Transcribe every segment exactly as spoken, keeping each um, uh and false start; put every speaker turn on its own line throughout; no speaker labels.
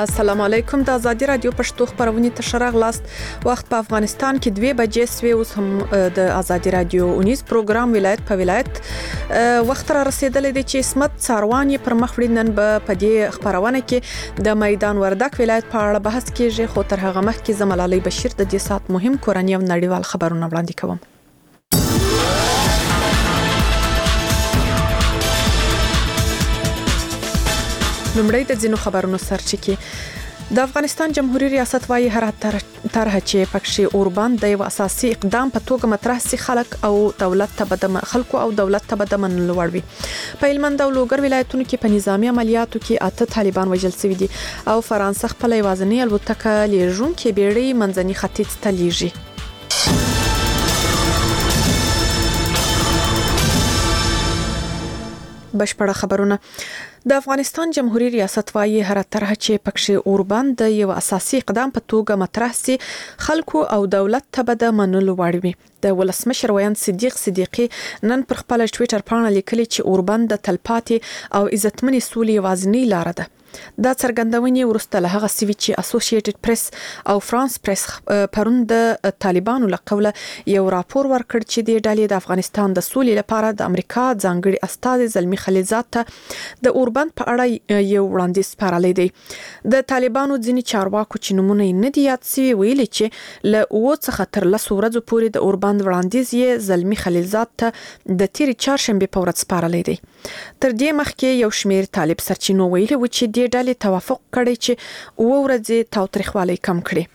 السلام علیکم. د آزادي رادیو پښتو خبرونه تشرغ لاست وخت په افغانستان کې دوه بجې سوي. اوس هم د آزادي رادیو اونیز پروګرام ولایت په ولایت وخت را رسیدلې دی چې اسمت څاروانی پر مخ وړاندن په دې خبرونه کې د میدان وردک ولایت په اړه بحث کیږي. خو تر هغه مخکې زملالي بشیر د دې سات مهم کورنۍ او نړیوال خبرونه وړاندې کوم. نمړی د ځینو خبرونو سرچینه د افغانستان جمهوریت ریاست وايي هر طرح چې پکښې اوربان د یو اساسي اقدام په توګه مطرح سي خلک او دولت ته بدم خلکو او دولت ته بدمن لوړوي. په هلمند او لوګر ولایتونو کې په نظامی عملیاتو کې اته طالبان وژل شوي دي او فرانسه خپل یوازنی الوتکه لیږونکې بیړۍ منځني ختیځ ته لیږي. بشپړه خبرونه. د افغانستان جمهوریت ریاست وايي هر طرح چې پکښې اوربان د یو اساسي اقدام په توګه مطرح سي خلکو او دولت ته به د منلو وړ وي. د ولسمشر ویاند صدیق صدیقی نن پر خپل ټوئیټر باندې لیکلي چې اوربان د تلپاتې او عزتمنې سولې یوازینی لار ده. دا څرګندونې ورسته له هغه سوي چې اسوسییټډ پریس او فرانس پریس پرون د طالبانو له قوله یو راپور ورکړ چې د ډلې د افغانستان د سولې لپاره د امریکا ځانګړي استازي زلمی خلیلزاد ته د اوربان په اړه یو وړاندیز سپارلی دی. د طالبانو ځینې چارواکو چې نمونه یې نه دي یاد سوي ویلي چې له اووه څخه تر لسو ورځو پورې د اوربان وړاندیز یې زلمی خلیلزاد ته د تیرې چهارشنبې په ورځ سپارلی دی. تر دې مخکې یو شمېر طالب سرچینو ویلي و چې د ډلې توافق کړی چې اووه ورځې تاوتریخوالی کم کړي.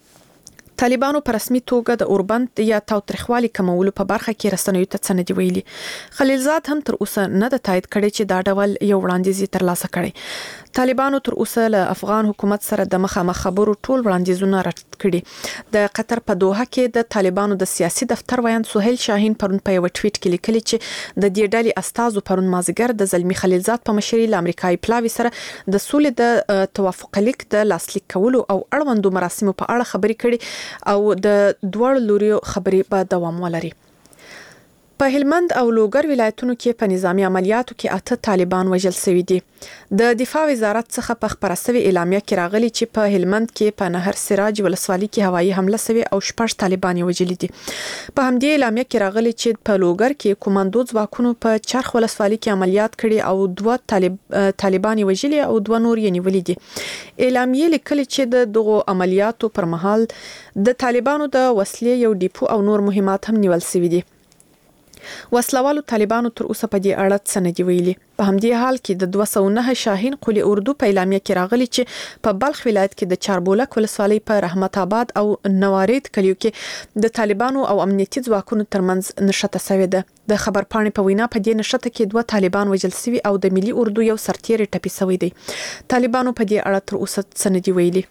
طالبانو په رسمي توګه د اوربند یا تاوتریخوالي کمولو په برخه کې رسنیو ته څه نه دی ویلي. خلیلزاد هم تر اوسه نه د تایید کړي چې دا ډول یو وړاندیز ترلاسه کړي. طالبانو تر اوسه له افغان حکومت سره د مخامخ خبرو ټول وړاندیزونه رد کړي. د قطر په دوحه کې د طالبانو د سیاسي دفتر ویاند سهیل شاهین پرون په یو ټویټ کې لیکلي چې د دې ډلې استازو پرون مازیګر د زلمی خلیلزاد په مشرۍ له امریکایي پلاوي سره د سولې د توافق لیک د لاسلیک کولو او اړوندو مراسمو په اړه خبرې کړي او د دوړ لوري خبرې به دوام ولري. په هلمند او لوګر ولایتونو کې په نظامی عملیاتو کې اته طالبان وژل شوي دي. د دفاع وزارت څخه په خبره شوی اعلامیه کې راغلي چې په هلمند کې په نهر سراج ولسوالۍ کې هوایي حمله شوی او شپږ طالبان وژل دي. په همدې اعلامیه کې راغلي چې په لوګر کې کوماندو ځواکونو په چرخ ولسوالۍ کې عملیات کړي او دوه طالب طالبان وژل او دوه نور یې نیولي دي. اعلامیه لیکلي چې د دغو عملیاتو پر مهال د طالبانو د وسلې یو ډیپو او نور مهمات هم نیول شوي دي. وسلوالو طالبانو تر اوسه په دې اړه څه نه دی ویلي. په همدې حال کې د دوه سوه نه شاهین قلی اردو په اعلامیه کې راغلي چې په بلخ ولایت کې د چاربولک ولسوالۍ په رحمت آباد او نوارید کلیو کې د طالبانو او امنیتي ځواکونو ترمنځ نښته شوې ده. د خبر پاڼې په وینا په دې نښته کې دوه طالبان وژل شوي او د ملي اردو یو سرتیری ټپي شوی دی. طالبانو په دې اړه تر اوسه څه نه دی ویلي.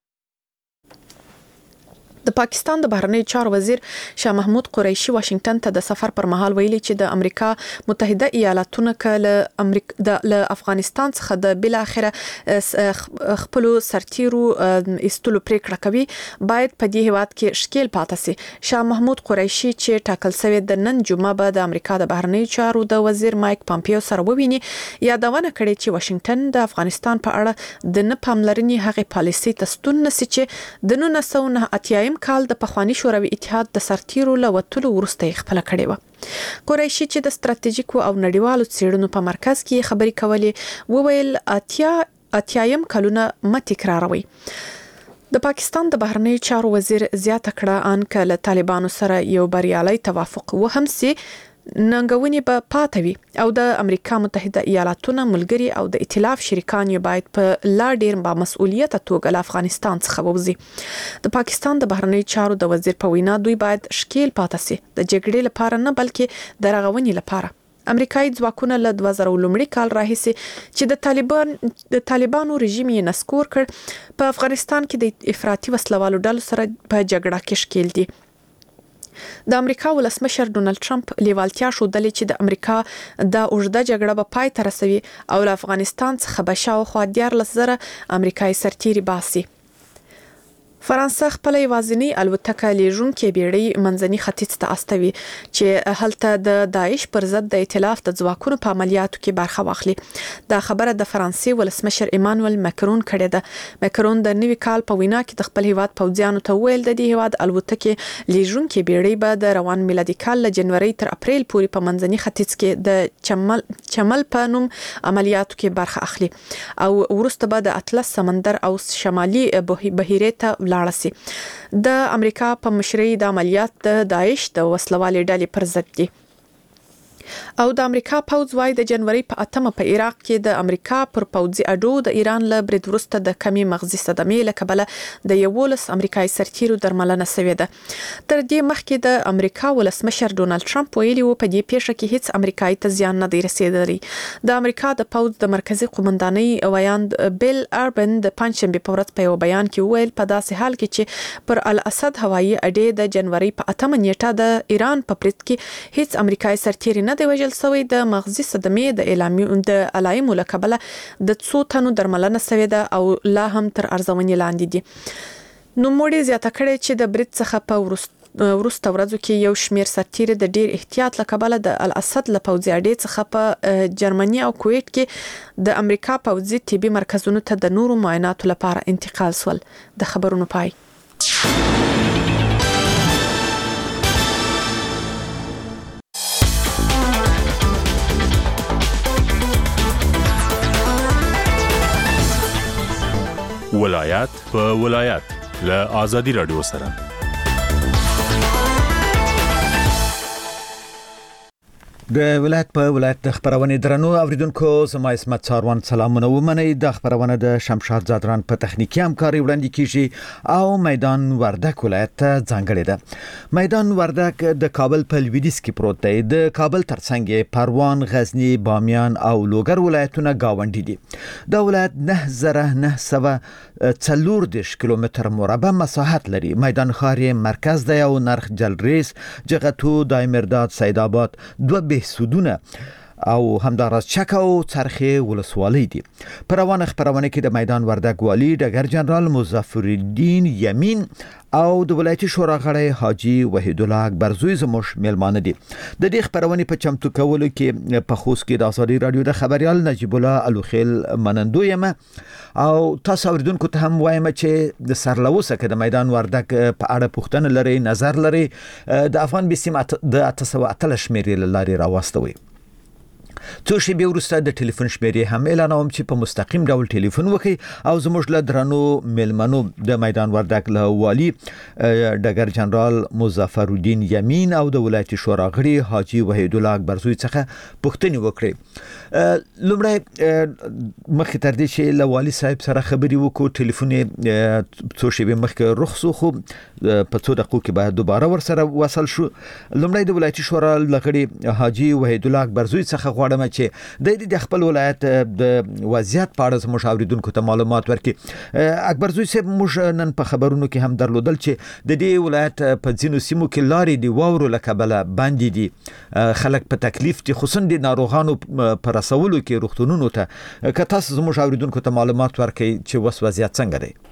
د پاکستان د بهرنیو چارو وزیر شاه محمود قریشي واشنگټن ته د سفر پر مهال ویلي چې د امریکا متحده ایالاتونو کله امریکا د افغانستان څخه د بل اخره خپل سرتیرو استلو پریکړه کوي باید په دې هواد کې شکیل پاتې سي. شاه محمود قریشي چې ټاکل شوی د نن جمعه به د امریکا د بهرنیو چارو د وزیر مایک پامپیو سره وویني یادونه کړې چې واشنگټن د افغانستان په اړه د نه پاملرنې هغه پالیسي ته ستون نشي چې د نولس سوه نه اتیا کال د پخوانی شوروي اتحاد د سرتیرو له وټلو ورسته خپل کړي و. قریشي چې د ستراتیژیکو او نړیوالو څېړنو په مرکز کې خبرې کولې وویل اتیا اتیایم کلونه مه تکراروي. د پاکستان د بهرنیو چارو وزیر زیاته کړه ان کله طالبانو سره یو بریالي توافق و هم سي ننګونې به پاتوي او د امریکا متحده ایالاتونو ملګری او د ائتلاف شریکان یې باید په لا ډیر با مسؤلیت توګه له افغانستان څخه ووځي. د پاکستان د بهرنیو چارو د وزیر په وینا دوی باید شکیل پاتې سي د جګړې لپاره نه بلکې د رغونې لپاره. امریکایي ځواکونه له دوه زره لومړي کال راهیسې چې د طالبان د طالبانو رژیم یې نسکور کړ په افغانستان کې د افراطي وسلوالو ډلو سره په جګړه کې ښکیل دي. د امریکا ولسمشر ډونالد ټرمپ لیوالتیا ښودلې چې د امریکا د اوږده جګړه به پای ته رسوي او له افغانستان څخه به شاوخوا دیارلس زره امریکایي سرتیري باسي. فرانسه خپل یوازینی الوتکه لیژونکې بیړۍ منځني ختیځ ته استوي چې هلته د داعش پر ضد د ائتلاف د ځواکونو په عملیاتو کې برخه واخلي. دا خبره د فرانسې ولسمشر ایمانوئل ماکرون کړې ده. ماکرون د نوي کال په وینا کې د خپل هیواد پوځیانو ته ویل د دې هیواد الوتکې لیژونکې بیړۍ به د روان میلادي کال له جنوري تر اپریل پورې په منځني ختیځ کې د چمل چمل په نوم عملیاتو کې برخه اخلي او وروسته به د اطلس سمندر او شمالي بحیره ته لاړسي. د امریکا په مشرۍ د عملیات د داعش د وسلوالې ډلې پر ضد دي. او د امریکا پوځ وايي د جنوري په اتمه په عراق کې د امریکا پر پوځي اډو د ایران له برید وروسته د کمی مغزي صدمې له کبله د یولس امریکایي سرتیرو درملنه شوې ده. تر دې مخکې د امریکا ولسمشر ډونالد ټرمپ ویلي وو په دې پیښه کې هیڅ امریکایي ته زیان نه دی رسیدلی. د امریکا د پوځ د مرکزی قومندانۍ ویاند بیل اربن د پنځشنبه په ورځ په یو بیان کې ویل په داسې حال کې چې پر الاسد هوایي اډې د جنوري په اتمه نیټه د ایران په برید کې هیڅ امریکایي سرتیری نه د وژل شوی د مغزي صدمې د اعلامي د علایمو له کبله د څو تنو درملنه شوې ده او لا هم تر ارزونې لاندې دي. نو موږ زیاته کړې چې د برید څخه په وروسته ورځو کې یو شمیر سرتیري د ډیر احتیاط له کبله د الاسد له پوځي اډې څخه په جرمني او کویت کې د امریکا پوځي طبي مرکزونو ته د نورو معایناتو لپاره انتقال شول. د خبرونو پای.
ولایت په ولایت له آزادي رادیو سره.
د ولایت په ولایت د خبرونه درنو اوریدونکو زما اسمت څاروان سلامونه ومنئ. د خبرونه د شمشاد زادران په تخنیکی همکاري وړاندې کیږي او میدان وردک ولایت ته ځانګړی ده. میدان وردک د کابل په لویدیځ کې پروت دی. د کابل ترڅنګ پروان، غزنی، بامیان او لوګر ولایتونه گاونډي دي. دا ولایت نه زره نه سوه څلور دېرش کیلومتر مربع مساحت لري. میدان ښار مرکز دی او نرخ جلریز، جغتو، دایمرداد، سیدآباد دوه سودونه او همداراز چک او څرخې ولسوالۍ دي. پر روانه خبرونه کې د میدان وردک والی ډګر جنرال مظفر الدین یمین او د ولایتي شورا غړی حاجی وحید الله اکبرزوی زموږ میلمانه دي. د دې خبرونې په چمتو کولو کې په خوست کې د آزادي رادیو د خبريال نجیب الله الوخیل منندو یم او تاسو اوریدونکو ته هم وایم چې د سرلوسه کې د میدان وردک په اړه پوښتنه لري، نظر لري، د افغان بسیم د اته سوه اتلس شمیرې لاري راوستوي. څو شېبې وروسته د ټلیفون شمیرې هم اعلانوم چې په مستقیم ډول ټلیفون وکړي او زموږ له درنو میلمنو د میدان وردک له والي ډګر جنرال مظفر الدین یمین او د ولایتي شورا غړي حاجی وحید الله اکبرزوی څخه پوښتنې وکړي. لومړی مخکې تر دې چې له والي صاحب سره خبرې وکړو، ټلیفون څو شېبې مخکې رخصو خو په څو دقیقو کې باید دوباره ورسره وصل شو. لومړی د ولایتي شورا لغړي حاجی وحید الله اکبرزوی څخه غواړم چې د دې خپل ولایت د وضعیت په اړه زموږ اوریدونکو ته معلومات ورکړي. اکبرزوی صاحب موږ نن په خبرونو کې هم درلودل چې د دې ولایت په ځینو سیمو کې لارې د واورو له کبله باندې دي، خلک په تکلیف دي، خصوصا د ناروغانو پر رسولو کې روغتونونو ته. که تاسو زموږ اوریدونکو ته معلومات ورکړئ چې وس وضعیت څنګه دی.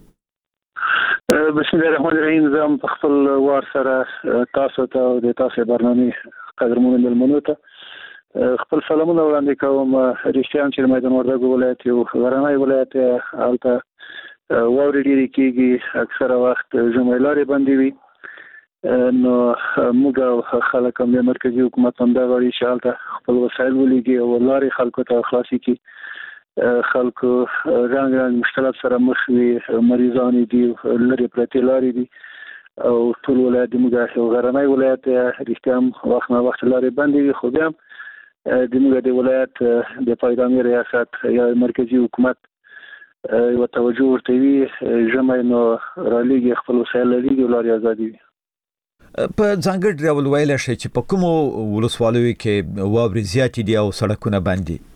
بسم الله الرحمن الرحیم. زم په خپل وار سره تاسو ته او د تاسو برنامه قدرمنو ملمنو ته خپل سلامونه وړاندې کوم. رښتیا چې میدان وردک ولایت یو غرنی ولایت دی، هلته واورې ډېرې کېږي، اکثره وخت ژمی لارې بندې وي. نو موږ خلک هم د مرکزي حکومت هم دا غواړي چې هلته خپل وسایل ولیږي او لارې خلکو ته خلاصې کړي. خلکو رنګ رنګ مشکلات سره مخ وي، مریضان دي، لرې پرتې لارې دي او ټول ولایت د موږ یو غرنی ولایت دی. رښتیا هم وخت نه وخت لارې بندې وي، خو بیا هم د موږ د ولایت د پایدامي ریاست یا مرکزي حکومت یو توجه ورته وي. ژمی نو رالیږي، خپل وسایل لري، لارې ازادي وي.
په ځانګړي ډول ویلی شئ چې په کومو ولسوالیو کې واورې زیاتې دي او سړکونه بند دي؟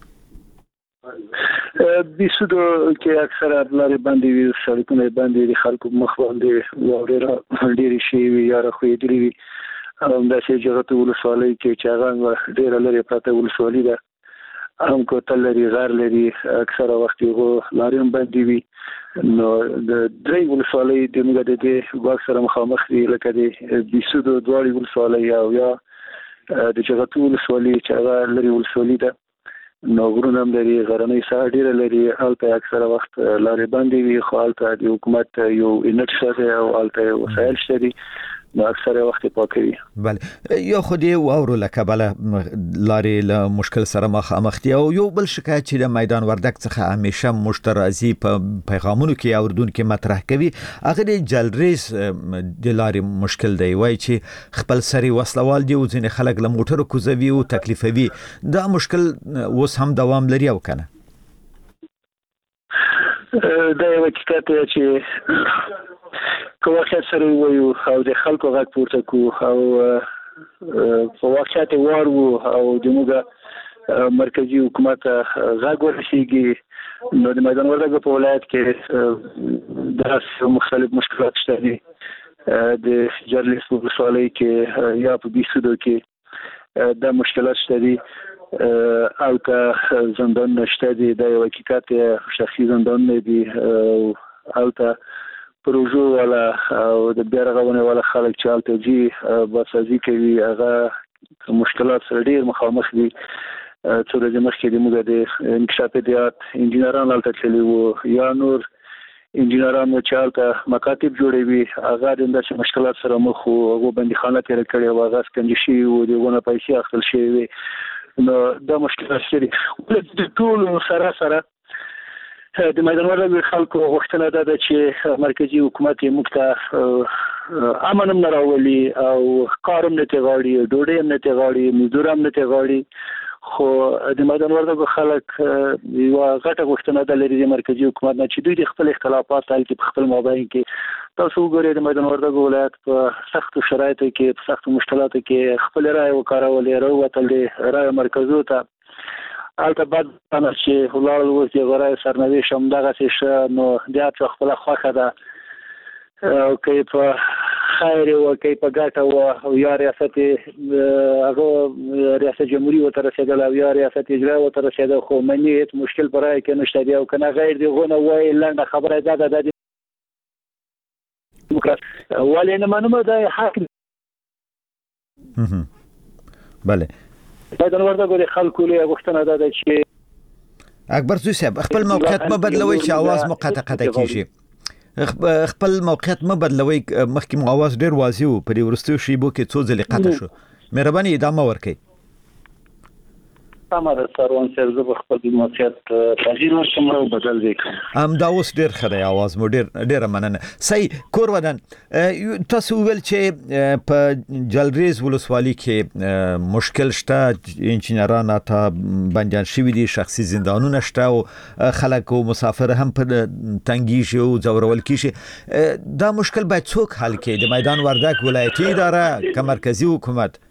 بیسودو کې اکثره لارې بندې وي، سړکونه بند دي، خلکو مخ باندې واورې ډېرې شوې وي یا راښویېدلې وي. همداسې جغتو ولسوالۍ کې چې هغه ډېره لرې پرته ولسوالي ده، هم کوتل لري غار لري اکثره وخت یو لاریم باندې وي نو د درې ولسوالۍ د موږ د دې واک سره مخامخ دي لکه د بیسود دوړي ولسوالۍ او یا د جغتو ولسوالۍ چې هغه لري ولسوالۍ ده نو غرونه هم لري غرنۍ ساحه ډیره لري هلته اکثره وخت لارې باندې وي خو هلته د حکومت یو انرژي شته او هلته وسایل شته نو اکثره وخت پاکوي.
بله یو خو دی واورو لکه بل لارې له مشکل سره مخامخ دي او یو بل شکایت چې د میدان وردک څخه همیشه مشترازي په پیغامونو کې اوردونکو مطرح کوي هغه د جلریز د لارې مشکل دی وای چې خپل سری وسلوال دی او ځینې خلک له موټرو کوزوي او تکلیفوي دا مشکل اوس هم دوام لري او کنه
دا یو حقیقت دی چې که واقعیت سره وایو او د خلکو غږ پورته کو او په واقعیت وار وو او د موږ مرکزی حکومت غږ ورسیږي نو د میدان وردګ په ولایت کې داسې مختلف مشکلات شته دي د جرلیس په ولسوالۍ کې یا په بیسودو کې دا مشکلات شته دي او که زندان نشته دي دا یو حقیقت شخصي زندان نه دي او ته پروژو والا او د بیا رغونې والا خلک چې هلته ځي باسازي کوي هغه مشکلات سره ډېر مخامخ دي څو ورځې مخکې د موږ د انکشاف ادارات انجینران هلته تللي وو یا نور انجینران چې هلته مکاتب جوړوي هغه د همداسې مشکلات سره مخ وو هغو بندیخانه تېره کړې وه هغه سکنجې شوي وو د هغو نه پیسې اخیستل شوې وې نو دا مشکلات شته دي د ټولو سره سره د میدان وردګ خلکو غوښتنه ده ده چې مرکزی حکومت یې موږ ته امن هم نه راولي او کار هم نه ترې غواړي ډوډۍ هم نه ترې غواړي مزدور هم نه ترې غواړي خو د میدان وردګ خلک یوه غټه غوښتنه ده لري د مرکزی حکومت نه چې دوی د خپل اختلافات حل کړي په خپل مابین کې تاسو وګورئ د میدان وردګ ولایت په سختو شرایطو کې په سختو مشکلاتو کې خپل رایې وکارولې راووتل دي رایې مرکزو ته البته بعد انا چې ولال اوس دی غره سرنوشت هم دغه څه نو د اپ خپل خوخه ده او کې په خیر او کې په ګټه او یا ریاست هغه ریاست جمهوریت و تر رسیدل او یا ریاست اجرا و تر رسیدل خو منی هیڅ مشکل پرای کې نشته دی او کنه غیر دی غونه وای لنډه خبره ده ده د ولې نه منم دا حق
بله
میدان وردګ د خلکو له غوښتنه ده چې
اکبر زوی صاحب خپل موقعیت ما بدلوي چې आवाज مو قطع قطع کیږي خپل موقعیت ما بدلوي مخکې مو आवाज ډیر واضح و په ورستو شیبو کې څو ځله قطع شو مهرباني ادامه ورکړئ
سمره سروان صاحب زه خپل موقعیت تغییر ورکوم او بدل وکړم
ام دا اوس ډیر خدای आवाज مو ډیر ډیر مننه صحیح کور ودان تاسو ویل چې په جلریز ولسوالۍ کې مشکل شته انجینران ته بندیان شوي دي شخصي زندانونه شته او خلک او مسافر هم په تنګي شي او ځورول کیږي دا مشکل باید څوک حل کړي د میدان وردګ ولایتي اداره که مرکزی حکومت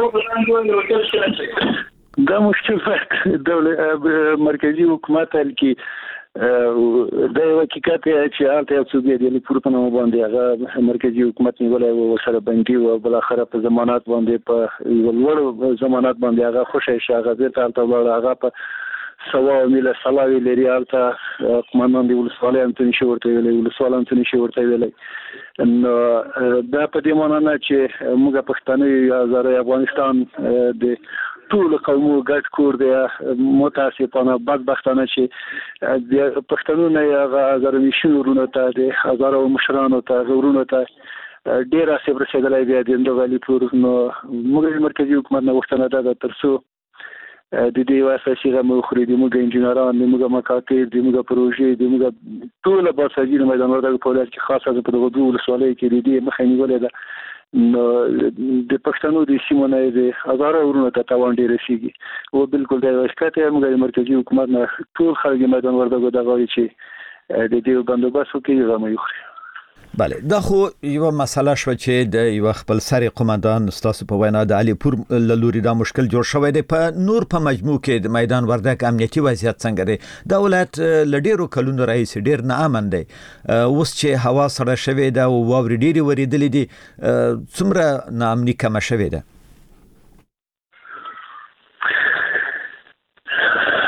دا مشکل د مرکزی حکومت حل کړي دا یو حقیقت چې هلته یو څوک دی د پورته نوم باندې هغه مرکزی حکومت نیولای و سره بندي او بل اخره په ضمانت باندې په یو لوړ ضمانت باندې هغه خوشی شاغه بیرته هلته ولاړ هغه په سوا مله سلاوي لري هلته قومندان دی ولسوالۍ هم څه نشي ورته ویلی ولسوال هم څه نشي ورته ویلی نو دا په دې معنی نه چې موږ پښتانه یا زره افغانستان د ټول قومو ګډ کور دی متاسفانه بدبختانه چې د پښتنو نه هغه هزاره میشن ورونه ته د هزاره مشرانو ته ورونه ته ډیر اسب رسیدلای دی د غالي پور نو موږ مرکزی حکومت نه وختنه ده ترڅو د دې واساسي غو خوري د موږ انجینران د موږ مکاتب د موږ پروژې د موږ ټول باساجي میدان وردګ په ولایت کې خاصه په دغه دوه ولسوالۍ کې د دې مخه نیولې ده نو د پښتنو د سیمو نه د هزاره ورونه ته تاوان ډیر رسیږي او بالکل د وشکته موږ مرکزی حکومت نه ټول خلک میدان وردګ د غوړي چې د دې بندوبست کوي غو خوري
بله دا خو یو مسله شو چې د یو خپل سری قومندان استاد په وینا د علي پور لوري دا مشکل جوړ شوی دی په نور په مجموع کې د میدان وردګ امنیتي وضعیت څنګه دی د ولایت لډیرو کلونو رئیس ډیر نه امن دی اوس چې هوا سره شوی دا او واوري ډیری وریدلې دي څومره ناامني کم شوی ده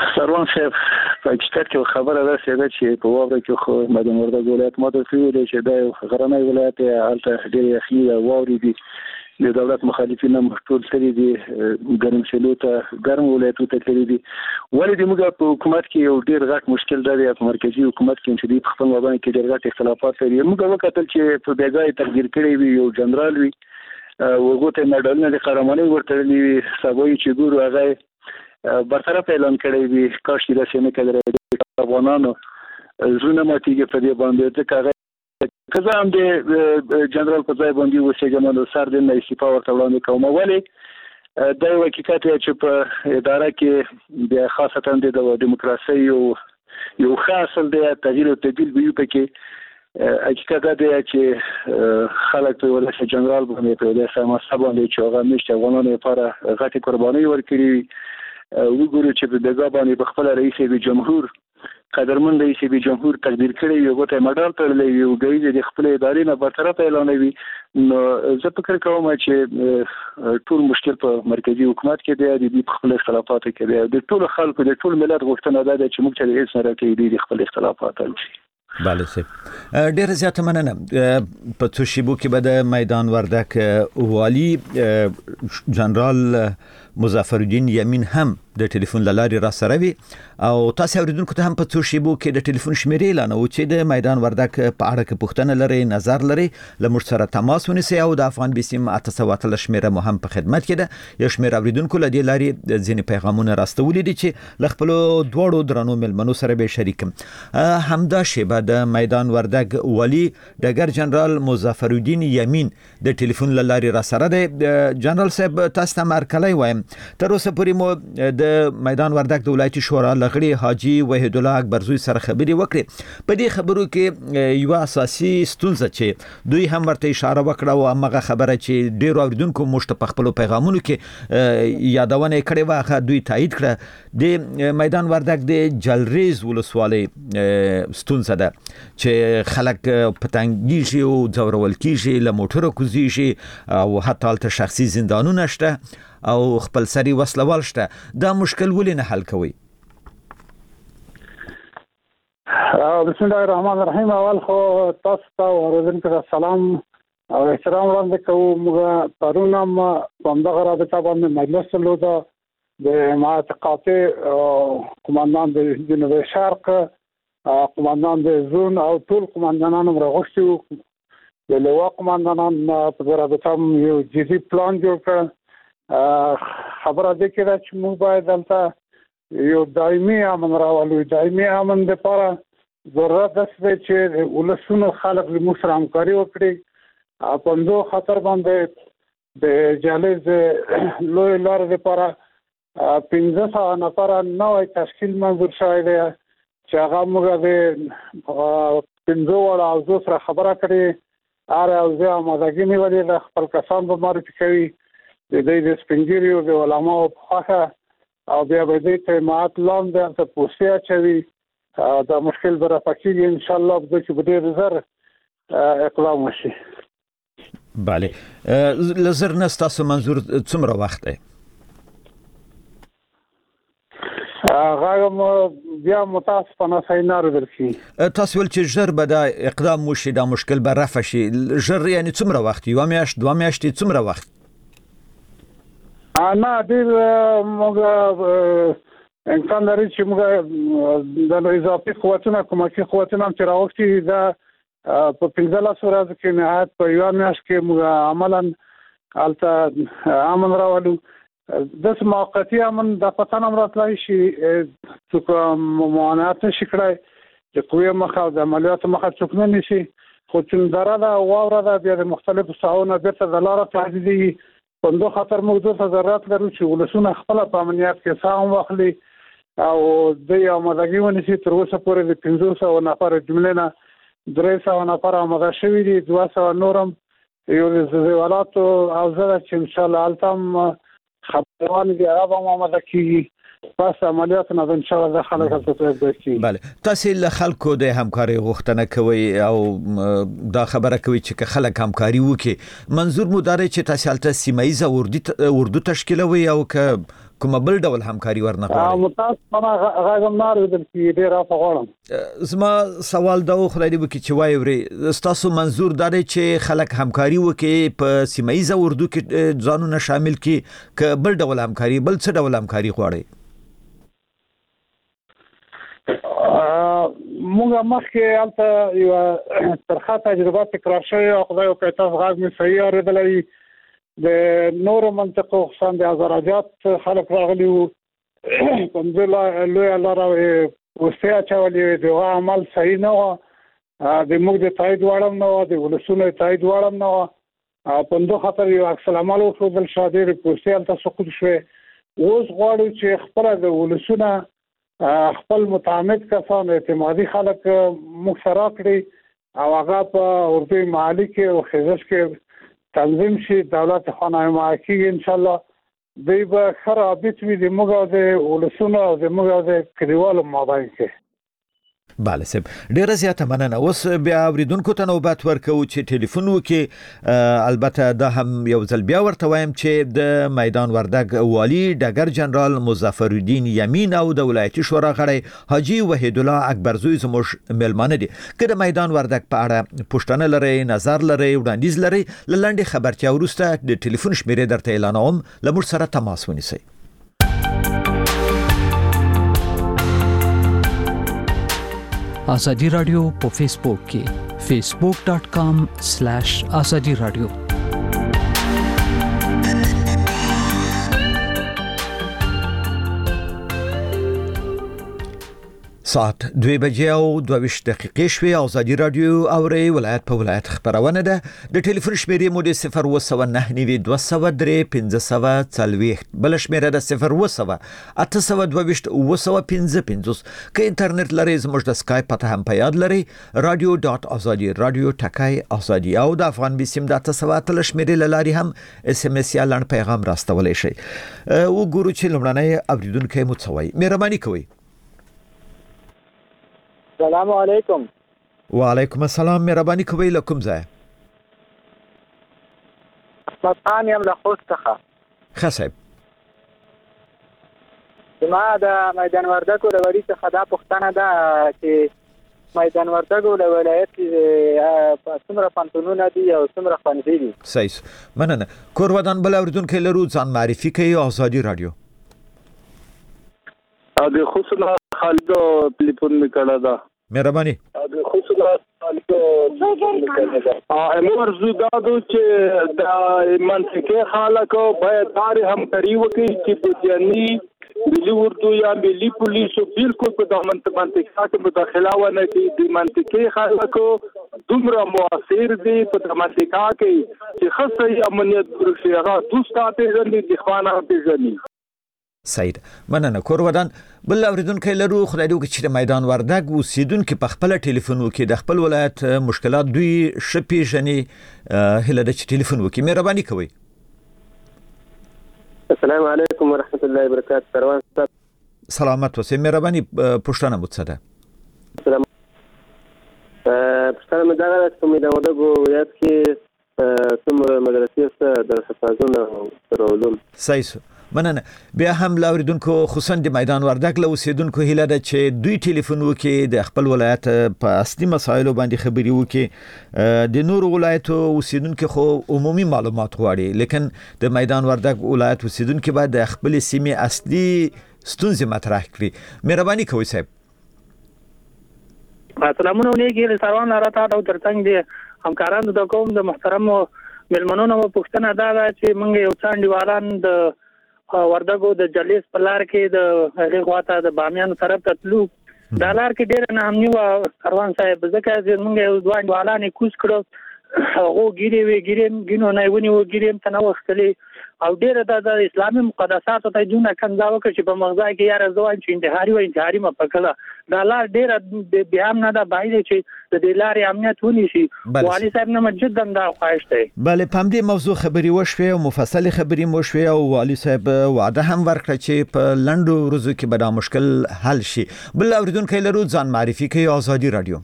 ارمان صاحب په حقیقت کې خبره ده چې په واوره کې خو میدان وردګ ولایت ماته ویل چې دا غرنی ولایت هلته ډېر یخني او واورې دي د دولت مخالفین هم ټول تللي دي ګرم سیلو ته ګرم ولایتو ته تللي دي ولې د موږ په حکومت کې یو ډېر غټ مشکل دی په مرکزی حکومت کې چې د خپل مابین کې ډېر غټ اختلافات لري موږ وکتل چې په بیګای تقدیر کړی وي یو جنرال وي وګوت مډالونه د قهرماني ورتړلي سبوي چې ګورو هغه برطرف اعلان کړی وي کاش چې دا سیمه کې افغانانو زونه ماتیږي په دې باندې ځکه کله هم د جنرال په ځای باندې وسیګم نو سر د استعفا ورته وړاندې کوم ولې دا یو حقیقت چې په اداره کې د خاصه د دیموکراسي یو یو خاصه د تغییر او تبديل به پکې حقیقت دا چې خلک په ولایت جنرال باندې په ولایت سماسه باندې چې هغه مشته افغانانو لپاره غټي قرباني ورکړي وګورو چې په دغه باندې په خپل رئیس جمهور قدرمن رئیس جمهور تقدیر کړی یو غوته مډال ترلې یو غوړي د خپل ادارې نه برطرف اعلانوي نو زه فکر کوم چې ټول مشکل په مرکزی حکومت کې دی د خپل اختلافات کې دی د ټول خلکو د ټول ملت غوښتنه ده چې موږ ته هیڅ نه راکړي د خپل اختلافات حل شي
بله سه ډیر زیاته مننه په څو شیبو کې به د میدان وردګ والی جنرال مظفر الدین یمین هم د ټلیفون لاري را سره وي او تاسو اوریدونکو ته هم په څو شیبو کې د ټلیفون شمیرې اعلان او چې د میدان وردګ په اړه کې پوښتنه لري نظر لري لمر سره تماس ونیسي او د افغان بسیم اته سوه اتلس شمیره مو هم په خدمت کې ده یو شمیر اوریدونکو لدی لاري ځینې پیغامونه راستولې دي چې ل خپل دوړو درنو ملمنو سره به شریکم همدا شیبه د میدان وردګ والی ډګر جنرال مظفر الدین یمین د ټلیفون لاري را سره ده جنرال صاحب تاسو ته مرکلای وایم تر اوسه پورې مو د میدان وردګ د ولایتي شورا لغړي حاجی وحید الله اکبرزوی سره خبري وکړي په دې خبرو کې یو اساسي ستونزه چې دوی هم ورته اشاره وکړه او هغه خبره چې ډیرو اوریدونکو مشت په خپل پیغامونو کې یادونه کړې واخه دوی تایید کړه د میدان وردګ د جلریز ولسوالۍ ستونزه ده چې خلک پتنګیږي او ځورول کیږي له موټرو کوزيږي او حتی الته شخصي زندانونه شته او خپل سری وسلوال شته دا مشکل ولې نه حل کوي
بسم الله الرحمن الرحیم اول خو تاسو ته ورزنکو سلام او احترام وړاندې کوم موږ پرون هم په دغه رابطه باندې مجلس لوده د حمایت قاطع قوماندان د جنوب شرق قوماندان د زون او ټول قوماندانانو راغوښتي د لوا قوماندانان په رابطه یو جدي پلان جوړ کړ خبره دې کې چې موږ باید دلته یو دایمي امن راولو دایمي امن لپاره ضرورت ده چې ولسونو خلک له موږ سره همکاري وکړي په دو خطر باندې د جالز لوی لار لپاره پنځه سوه نفر نوې تشکیل منظور شوی دی چې هغه موږ د پنځه وړ اوزو سره خبره کړې اره اوزه آمادګي نیولې ده خپل کسان به معرفي کوي د دې د سپینګریو د علماء په خاطر او بیا به دې ته مات لاندې ته پوسیا چوي دا مشکل برا پکې ان شاء الله به چې بده زر اقدام وشي
bale لزر نستاسو منظور څومره وخت دی
هغه بیا متاسفانه سینار درکې
تاسو ول چې ژر به دا اقدام وشي دا مشکل به رفع شي ژر یعنی څومره وخت یو میاشت دوه میاشتې څومره وخت
انا دې موږ امکان لري چې موږ د اضافي قوتونو کومکي قوتونو چې راوړي دا په پنځه ورځې کې نهایت په یو میاشت کې موږ عملاً الته امن راولو د موقتی امن د پتن امراتلای شي چې معاونات نشي کړای چې کوی مخه د عملیات مخه څوک نه نشي خو چې دراله واوره د بیا مختلفو ساونه بیرته د لاره تعدیدي پندو خطر موجود ضرورت لرو چې ولسونه خپل په امنیت کې ساهم واخلي او د یو مدګي ونیسي تر اوسه پورې د پنځه سوه نفر جملې نه درې سوه نفر آماده شوي دي دوه سوه نورم یو د زیوالاتو او زه چې ان شاء الله التم خبرونه دي هغه هم آماده کیږي پس عملیات نه ان شاء الله خلک هڅه کوي
bale تاسو له خلکو د همکاري غوښتنه کوي او دا خبره کوي چې خلک همکاري وکړي منظور مو داره چې تاسو الته سیمایي اردو اردو تشکیلوي او که کوم بل ډول همکاري ورنه غواړي؟
متاسفانه غاغم نار د ډیر افغانم.
زما سوال دا خو دې وکي چې وای وري تاسو منظور دا دی چې خلک همکاري وکي په سیمایي اردو کې ځانونه شامل کی ک بل ډول همکاري بل څه ډول همکاري غواړي؟
موږ مخکې البته یو ترخه تجربه تکرار شوې او خدای او تاسو غاغ می صحیح اوریدلې د نورو منطقو خصوصا د آذربایجان خلک راغلي وو کوم ځای لوی لاره وسیا چولې دغه عمل صحیح نه و د موږ د تایید وړم نه و د ولسونو تایید وړم نه و په دوه خاطر یو عکس العمل وکړ بل شاده ریپورټ تل سقوط شوه. اوس غواړو چې خپل د ولسونو خپل متعمد کسان اعتمادي خلک مخسرا کړي او هغه په اردو محلي کې او خزش کې تنظیم شي دولت خانه معاکی ان شاء الله دوی به خرابت وي د موږ د ولسونو او د موږ د کلیوالو مابین کې.
بله سب ډیره زیاته مننه. اوس بیا اوریدونکو ته نوبت ورکو چې ټلیفون وکي. البته دا هم یو ځل بیا ورته وایم چې د میدان وردګ والی ډګر جنرال مظفر الدین یمین او د ولایتي شورا غړی حاجی وحید الله اکبرزوی زموږ ملمانه دي. که د میدان وردګ په اړه پوښتنه لري، نظر لري، وړاندیز لري، لاندې خبرتیا وروسته د ټلیفون شمیرې درته اعلانوم، لمر سره تماس ونیسئ.
آزادی رادیو په فیسبوک کې facebook dot com slash azadi radio.
ساعت دوی بجې او دوه دقیقې شوي. آزادي رادیو اوري ولایت په ولایت خبرونه ده. د ټلیفون شمیرې مو د صفر و سوه نهه نوي دوه سوه درې پنځه سوه څلوېښت، بل شمیره د صفر و سوه اته سوه دوه اوه سوه پنځه پنځوس. که انټرنیټ لري زموږ د سکایپ پته هم په یاد لري رادیو ډاټ ازادي رادیو ټکای ازادي او د افغان بسیم د اته سوه اتلس شمیرې لاري هم اس ام اس یا لړ پیغام راستولای شي. وګورو چې لمړنۍ اوریدونکو مو څوي. مهرباني کوئ.
السلام علیکم.
وعلیکم السلام. مهرباني کوئ. له کوم ځای؟
احمد خان یم له خوست څخه.
ښه صاحب.
زما د میدان وردګو د وړي څخه دا پوښتنه ده چې میدان وردګو له ولایت کې څومره پوهنتونونه دي او څومره ښوونځي دي؟
صحیح. مننه. کور ودان بل اوریدونکي لرو، ځان معرفي کوي. آزادي رادیو.
د خصوصا خالد ټلیفون میکړه دا.
مهرباني.
د خصوصا خالد امر زودادو چې د منطقه خلک باید دار همکاري وکړي چې په ځاني ملي اردو یا ملي پولیسو بالکل په د منطقه کې مداخله ونه کړي. د منطقه خلکو دومره مؤثر دي په د منطقه کې چې خاصه امنیت ورشي هغه دوستا پیژني د خوانه پیژني.
سعید مننه. کور ودان بل اوریدونکو لرو. خدای دې وکړي چې د میدان وردګ اوسیدونکو په خپل ټلیفون وکړي د خپل ولایت مشکلات دوی شپېژني. هله د ټلیفون وکړي. مهرباني کوئ.
السلام علیکم ورحمت الله وبرکاته. پروان صاحب
سلامت اوسئ. مهرباني پوښتنه مو څه ده؟
سلام. پوښتنه مې دا ده چې په میدان وردګ ولایت کې څومره مدرسې شته د حفاظونه او علوم؟
صحیح. مننه. بیا هم لاوریدونکو خصوصا د میدان وردګ له اوسیدونکو هیله ده چې دوی ټلیفون وکړي د خپل ولایت په اصلي مسایلو باندې خبري وکړي. د نورو ولایتو اوسیدونکو خو عمومي معلومات غواړي، لیکن د میدان وردګ ولایت اوسیدونکو باید د خپل سیمې اصلي ستونزې مطرح کړي. مهرباني کوئ صاحب.
سلامونه علیکم. سروان راته او ترڅنګ دي همکارانو د کوم د محترم ملمنونو پوښتنه دا ده چې موږ یو څاندي والان د وردګو د جلیس په لار کې د هغه خواته د بامیان طرف ته تلو. دا لار کې ډېر نه همني و کاروان صاحب ځکه چې موږ یو دوه والان کوز کړو هغه ګيري وی ګيرم ګینو نه ونی و ګيرم ته نو وختلي او ډېر د اسلامي مقدساتو ته جون کنځا وکړي چې په مغزای کې یاره ځوان چې انتحاري و انتحاري مپکړه. دا لار ډېر بیا هم نه دا باید چې د دې لارې امنیت ونی شي. والي صاحب نه جدا دا خواهش دی.
بله په دې موضوع خبري وشوي او مفصل خبري مو شوي او والي صاحب وعده هم ورکړه چې په لندو ورځو کې به دا مشکل حل شي. بل اوریدونکو لرو ځان معرفي کوي. آزادي رادیو.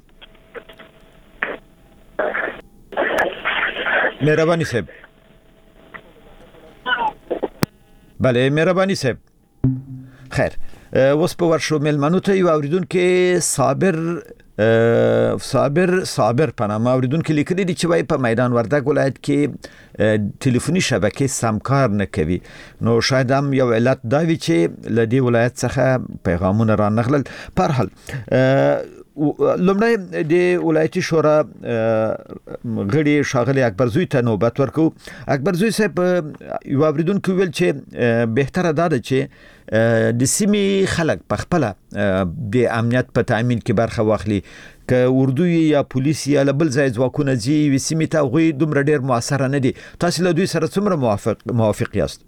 مهرباني صاحب. بله مهرباني صاحب. خیر اوس په ورشو ملمنو ته یو اوریدونکو صابر صابر صابر په نامه اوریدونکو لیکلي دي چې وای په میدان وردګ ولایت کې ټلیفوني شبکې سم کار نه کوي نو شاید هم یو علت دا وي چې له دې ولایت څخه پیغامونه را نغلل په هر حال لومړی د ولایتي شورا غړي ښاغلي اکبرزوی ته نوبت ورکو. اکبرزوی صاحب یو اوریدونکو ویل چې بهتره ده چې د سیمې خلک په خپل د امنیت په تامین کې برخه واخلي که اردو یا پولیس یا بل ځای ځواکونه ځي وي سیمې ته غوي دومره ډیر موثر نه دي. تاسو له دوی سره څومره موافق موافق یاست؟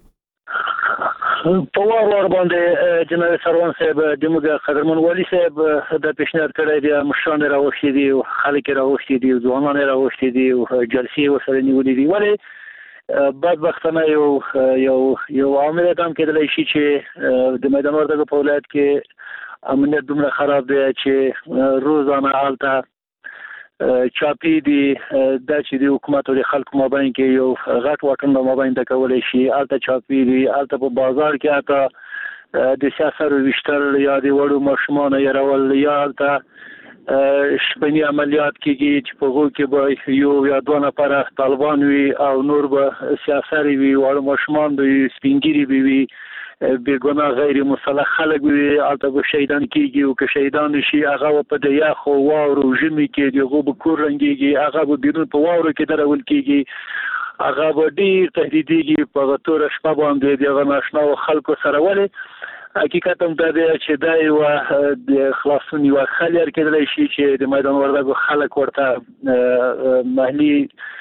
په وار وار باندې جناب سروان صاحب د موږ قدرمن والی صاحب د پیشنهاد کړی دی مشران راوښتي دي او خلک راوښتي دي ځوانان راوښتي دي او جلسې وسره نیولې دي ولې بدبختانه یو یو یو عامل هم کېدلی شي چې د میدان وردګ په ولایت کې امنیت دومره خراب دی چې روزانه حالته چاپی دي د چې د حکومت او د خلکو مابین کې یو غټ واټن په مابین د کولای شي الته چاپی دي الته په بازار کې اته د سیاست وشتل یا د وړو ماشومان یا رول یا الته شپنی عملیات کېږي چې په هغه کې به یو یا دوه نفر طالبان وي او نور به سیاست وي وړو ماشومان به سپینګری وي بیگناه غیر مسلح خلک وي الته به شهیدان کېږي او که شهیدان شي هغه په د یخ او واورو ژمي کې دغه به کور رنګيږي هغه به بیرون په واورو کې درول کېږي هغه به ډیر تهدیدېږي په تور شپه باندې دغه ناشنا خلکو سره ولې حقیقت هم دا دی چې دا یو د خلاصون یو خلیر کېدلی شي چې د میدان وردګ خلک ورته محلي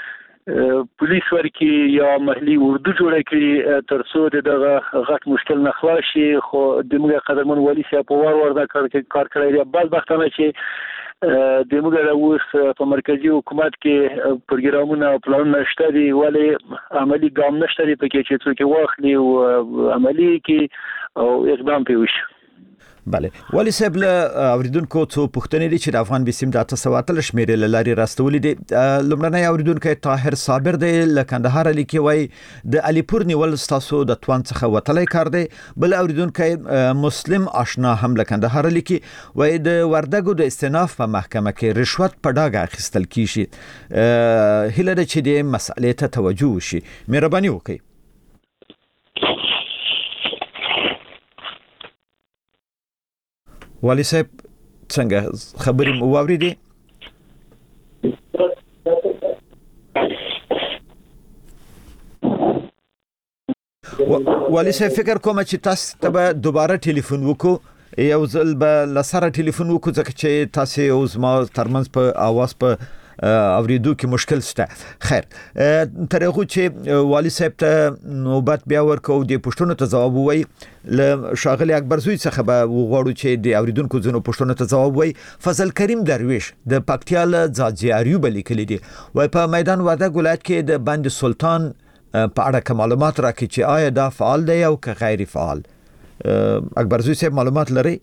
پولیس ورکی یا محلي اردو جوړه کړي ترڅو دغه غټ مشکل نه خلاص شي خو د موږ قدرمن والی صاحب په وار ور دا کار کړی دی بدبختانه چې د موږ راوس په مرکزی حکومت کې پروګرامونه او پلانونه شته دي ولی عملی ګام نشته دي پکې چې څوک واخلي او عملی کې او اقدام پیل وشي.
بله ولی صاحب له اوریدونکو څو پوښتنې دي چې د افغان بسیم د اته سوه اتلس شمیرې له لارې راستولې دي. لومړنی اوریدونکی طاهر صابر دی له کندهار لیکي وای د علیپور نیول ستاسو د توان څخه وتلی کار دی. بل اوریدونکی مسلم آشنا هم له کندهار لیکي وای د وردګو د استئناف په محکمه کې رشوت په ډاګه اخیستل کیږي هیله ده چې د مسئلې ته توجه وشي. مهرباني وکړئ. والی صاحب څنګه خبرې مو واورېدې؟ والی صاحب فکر کوم چې تاسو ته به دوباره ټلیفون وکړو یو ځل به لسره ټلیفون وکړو ځکه چې تاسو یو زما ترمنځ په اواز په اوریدو کې مشکل شته. خیر تر هغه چې والی صاحب ته نوبت بیا ورکو د پښتون ته جواب وای ل شاغلی اکبرزوی څخه به وغوړو چې د اوریدونکو زنو پښتون ته جواب وای. فضل کریم درویش د پکتیا له ځاځیاریو بلیکلی دی وای په میدان وردګ ولایت کې د بند سلطان په اړه معلومات راکړي چې آیا دا فعال دی او که غیر فعال. اکبرزوی صاحب معلومات لري؟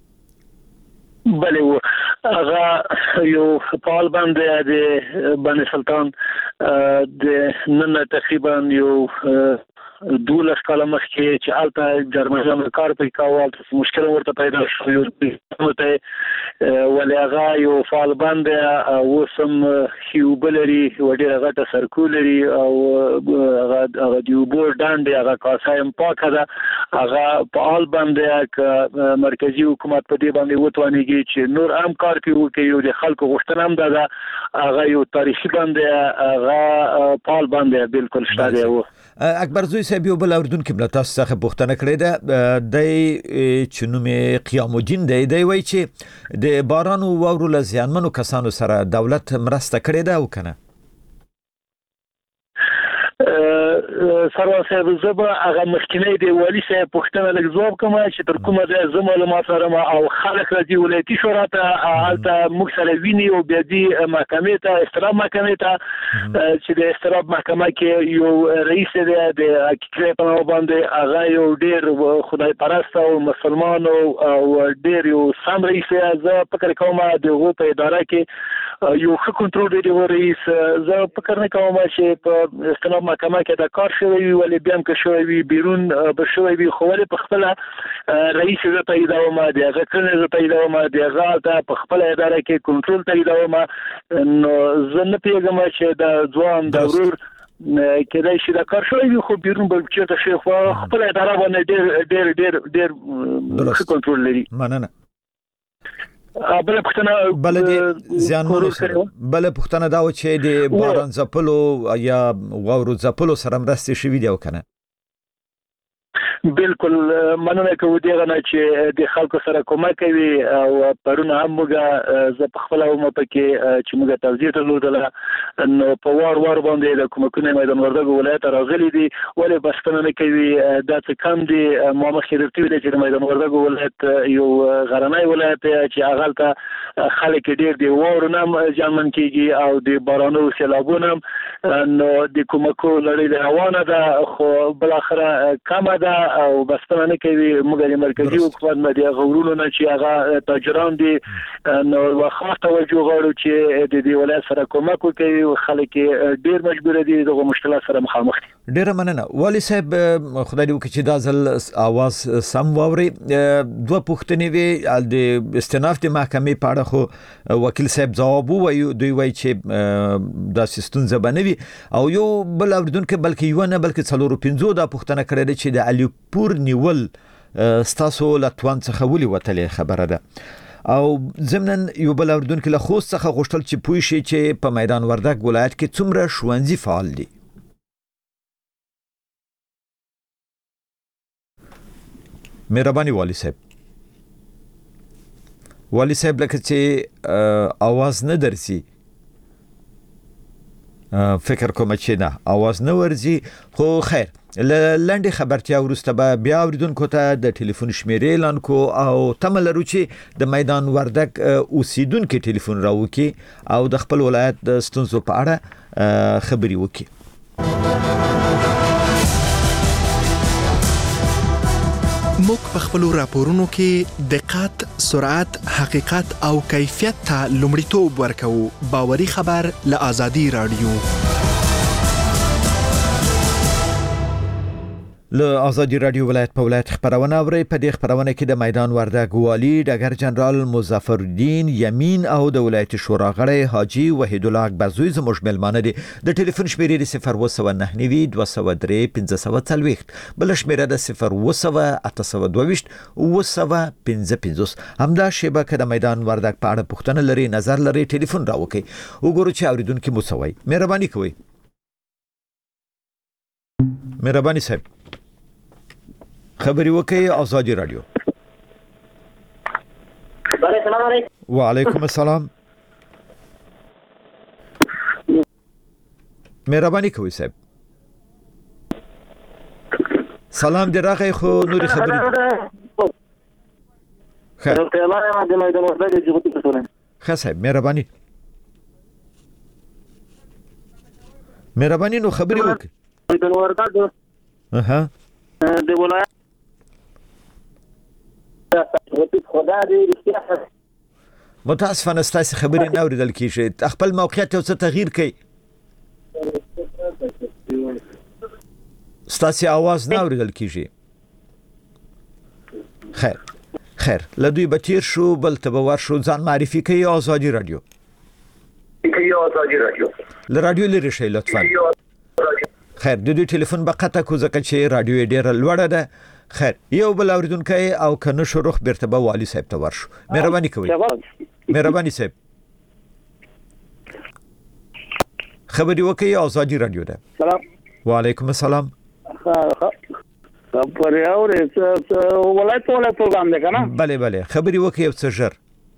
بله هغه یو فعال بند د بند سلطان د نن تقریبا یو دولس کاله مخکې چې الته جرمنیانو کار پرې کاوه الته مشکل ورته پیدا شو ته ولې هغه یو فعال بند اوس هم هیوبلري وړي هغه سرکولري او هغه هغه دیو بور ډانډ هغه کاسایم پاکه ده هغه فعال بند ک مرکزی حکومت په دې باندې وتوانیږي چې نور هم کار کوي یو د خلکو غوښتنه هم ده هغه یو تاریخي بند هغه فعال بند بالکل شته دی.
اکبرزوی صاحب یو بل اوریدونکو بل تاسو څخه پوښتنه کړې ده د چنومه قیام الدین دی دی وای چې د باران او واورو له زیانمنو کسانو سره دولت مرسته کړې ده او کنه؟
سروان صاحب زبا هغه مخکنی دی والی صاحب پښتنه لږ ځواب کوم چې تر کومه د زموږ معلومات سره او خلک راځي ولایتي شورا ته حالته موږ سره ویني او بیا دي محکمې ته استراب محکمې ته چې د استراب محکمه کې یو رئیس دی د حقیقت په باندې هغه یو ډیر خدای پرست او مسلمان او ډیر یو سم رئیس زه فکر کوم دغه په اداره کې یو ښه کنټرول دی رئیس زه فکر نه کوم چې په استراب محکمه کې دا کار شوی
شوی وي ولې بیا هم که شوی وي بیرون به شوی وي خو ولې په خپله رئیس زه تاییدوم د هغه کړنې زه تاییدوم د هغه هلته په خپله اداره کې کنټرول تاییدوم نو زه نه پوهېږم چې د ځوان د ورور کېدای شي دا کار شوی وي خو بیرون به چېرته شي خو خپله اداره باندې ډېر ډېر ډېر ډېر ښه کنټرول لري.
مننه.
بل پښتنه
بل دي زیانمنو سره بل پښتنه دا و چې د باران زپلو یا غورو زپلو سره مرستې شوي دی او کنه.
بالکل مننه کوم دیغه نه چې د خلکو سره کومک کوي او پرونه هم موږ ز په خپل او مپکې چې موږ توضیح درلودله نو په وار وار باندې د کومکونه میدان وردګو ولایت راغلي دي ولې بس نه کوي دا څه کم دي ما مخکې درته ویل چې میدان وردګو ولایت یو غرنۍ ولایت چې هغه خلک ډیر دی ورونه ځمن کېږي او د بارانو سیلابونه نو د کومکو لړۍ روانه ده خو بل اخره کم ده او بستنه نه کوي موږ د مرکزی حکومت مدیا غورونو نه چې هغه تاجران دي نو واخا توجه غواړو چې د دې ولایت سره کومک وکړي او خلک ډیر مجبور دي دغه مشکلات سره مخامخ دي.
ډیر مننه والي صاحب خدای دې وکړي چې دا ځل اواز سم واوري. دوه پوښتنې وي د استناف د محکمې په اړه خو وکیل صاحب ځواب وایي دوی وایي چې دا سیستم زبنوي او یو بل اوردونکو بلکې یو نه بلکې څلور پنځو دا پوښتنه کړې چې د علي پور نیول ستاسو لټوان څخه ولي وتلې خبره ده او ضمن یو بل اوردونکو له خوست څخه غوښتل چې پوه شي چې په میدان وردګ ولایت کې څومره ښوونځي فعال دي. مهرباني والي صاحب. والي صاحب لکه چې आवाज نه درسي فکر کوم چې نه आवाज نه ورزي خو خیر لنډه خبرتیا ورسته به بیا اوریدونکو ته د ټلیفون شمیرې اعلان کو او تمل لرو چې د میدان وردګ اوسیدونکو ټلیفون راوکي او د خپل ولایت د ستونزو په اړه خبري وکي.
موږ په خپل راپورونو کې دقت، سرعت، حقیقت او کیفیت ته لومړیتوب ورکوو. باوري خبر له آزادي رادیو.
له آزادي رادیو ولایت په ولایت خبرونه اوري. په دې خبرونه کې د میدان وردګ والي ډګر جنرال مظفر الدین یمین او د ولایت شورا غړی حاجی وحید الله اکبرزوی زموږ ملمانه دي. د ټلیفون شمیرې صفر و سو نه نوي دوه سو درې پنځه سو څلوېښت بل شمیره د صفر و سو اته سو دوه و سو پنځه پنځوس. همدا شبکه د میدان وردګ په اړه پوښتنه لري نظر لري ټلیفون راوکي وګورو چې اوریدونکو مو سوي. مهرباني کوئ. مهرباني صاحب خبري وکي آزادي رادیو.
السلام علیکم.
وعلیکم السلام. مهرباني کوئ صاحب. سلام دې راغی خو نوري خبري.
خیر.
ښه صاحب مهرباني. مهرباني نو خبري وکي. اها
د ولایت خدا دې
متاسفانه ستاسو خبرې نه اوریدل کیږي. خپل موقعیت او څه تغییر کړئ. ستاسو आवाज نه اوریدل کیږي. خیر خیر لدوی بتیر شو بل تبور شو ځان معرفي کوي. آزادي رادیو
کوي آزادي رادیو
ل رادیو لري شي لطفا. خیر د دې ټلیفون بقته کو ځکه چې رادیو ډیره لوړه ده. خیر یو بل اوریدونکو او کنه شروع بیرته به والي صاحب ته ورشو. مهرباني کوئ. مهرباني صاحب خبري وکي آزادي رادیو ده.
سلام.
وعلیکم السلام.
خبري اوري ولایت ولایت پروګرام ده کنه.
بله بله خبري وکي څه ژر.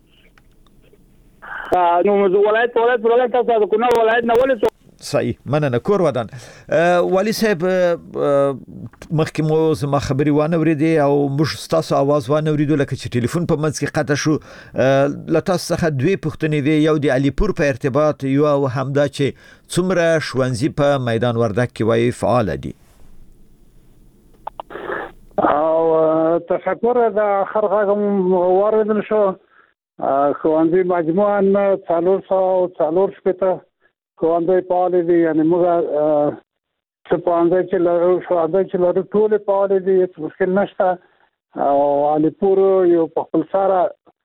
نو ولایت ولایت ولایت تاسو کو نه ولایت نه ولې
صحیح مننه کور ودان. والي صاحب مخکې مو زما خبري وانه ورېدې او موږ تاسو आवाज وانه ورېدو لکه چې ټلیفون په منځ کې قطع شو. له تاسو څخه دوی پوښتنې وي یو د علي پور په ارتباط یو او همدا چې څومره ښوونځي په میدان وردګ کې وایي فعال دي.
او تفکر د اخر غږم واردل شو ښوونځي مجموعاً څلور سوه څلور شپېته ښوونځي فعال دي. یعنې موږ څه پانځه چې لرو شواده چې لرو ټول په اړه دي هیڅ مشکل نشته او علیپور یو په خپل سره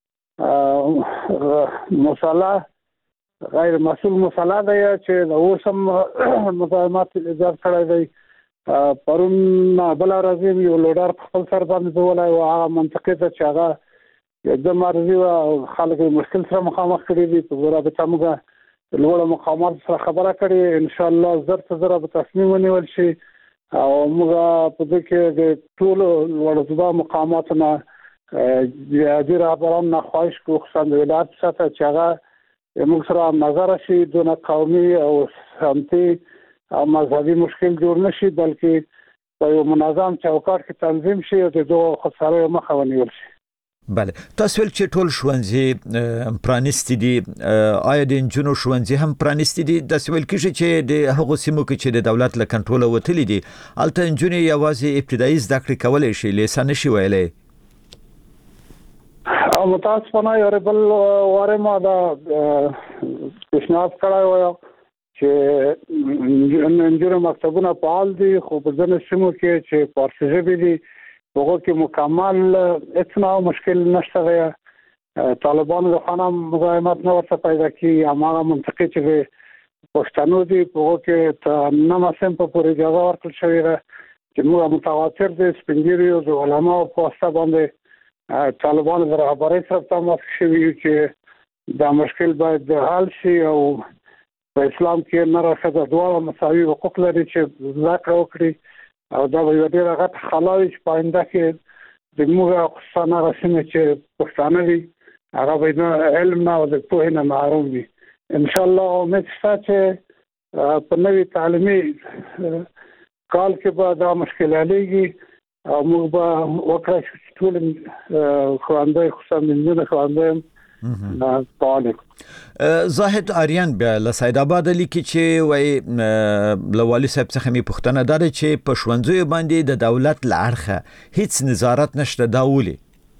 مصالح غیر مسؤل مصالح دی چې د اوسم مزاحمت اجازه کړی دی پرون بل راځي یو لوډر خپل سر باندې ولای او هغه منطقه ته چې هغه د مرزي او خلک مشکل سره مخامخ کړي دي په رابطه موږ لوړ مقامات سره خبره کړې ان شاء الله زر ته زر به تصمیم ونیول شي او موږ په دې کې د ټول لوړ مقاماتنا د رهبران نه خواهش کوو خصوصا د ولایت څخه چې هغه موږ سره نظر شي دون قومي او سمتي او مذهبي مشکل جوړ نشي بلکې په یو منظم چوکاټ کې تنظیم شي او د دوه خسارو مخه ونیول شي.
بله تاسو ول چې ټول ښوونځي پرانیستي دي آیا د انجونو ښوونځي هم پرانیستي دي د سویل کې چې د هغو سیمو کې چې د دولت له کنټرول وتلي دي الته انجونې یوازې ابتدایي زده کړې کولای شي لیسه نشي ویلای
او متاسفانه یو بل واره ما دا پیشنهاد کړی و چې انجونو مکتبونه فعال دي خو په ځینو سیمو کې چې فارسي ژبې دي هغه کې مکمل اصلاح مشکل نشته دی طالبانو د خانه مزاحمت نه ورته پیدا کی هغه منطقه چې پښتنو دي هغه کې نه مسم په پوره اجازه ورکړل شوې ده چې موږ متواتر دي سپینګریو د علماء په واسطه باندې طالبانو د رهبرۍ سره تماس شوی چې دا مشکل باید حل شي او په اسلام کې نه راځي دوه مساوي حقوق لري چې ذکر وکړي او دا به یو ډیر غټ خلاوي چې پاینده کې د موږ خصانه رسمه چې پښتانه دي هغه به علم نه او د پوهې نه محروم دي ان شاء الله امید شته چې په نوي تعلیمي کال کې به دا مشکل حلېږي او موږ به وکړو چې ټول خواندای خصوصا منځونه خواندای فعال
زاهد آریان بیا له سید آباد لیکي چې وای لوالي صاحب څخه می پښتنه دار چې په ښوونځیو باندې د دولت لارخه هیڅ نظارت نشته داولي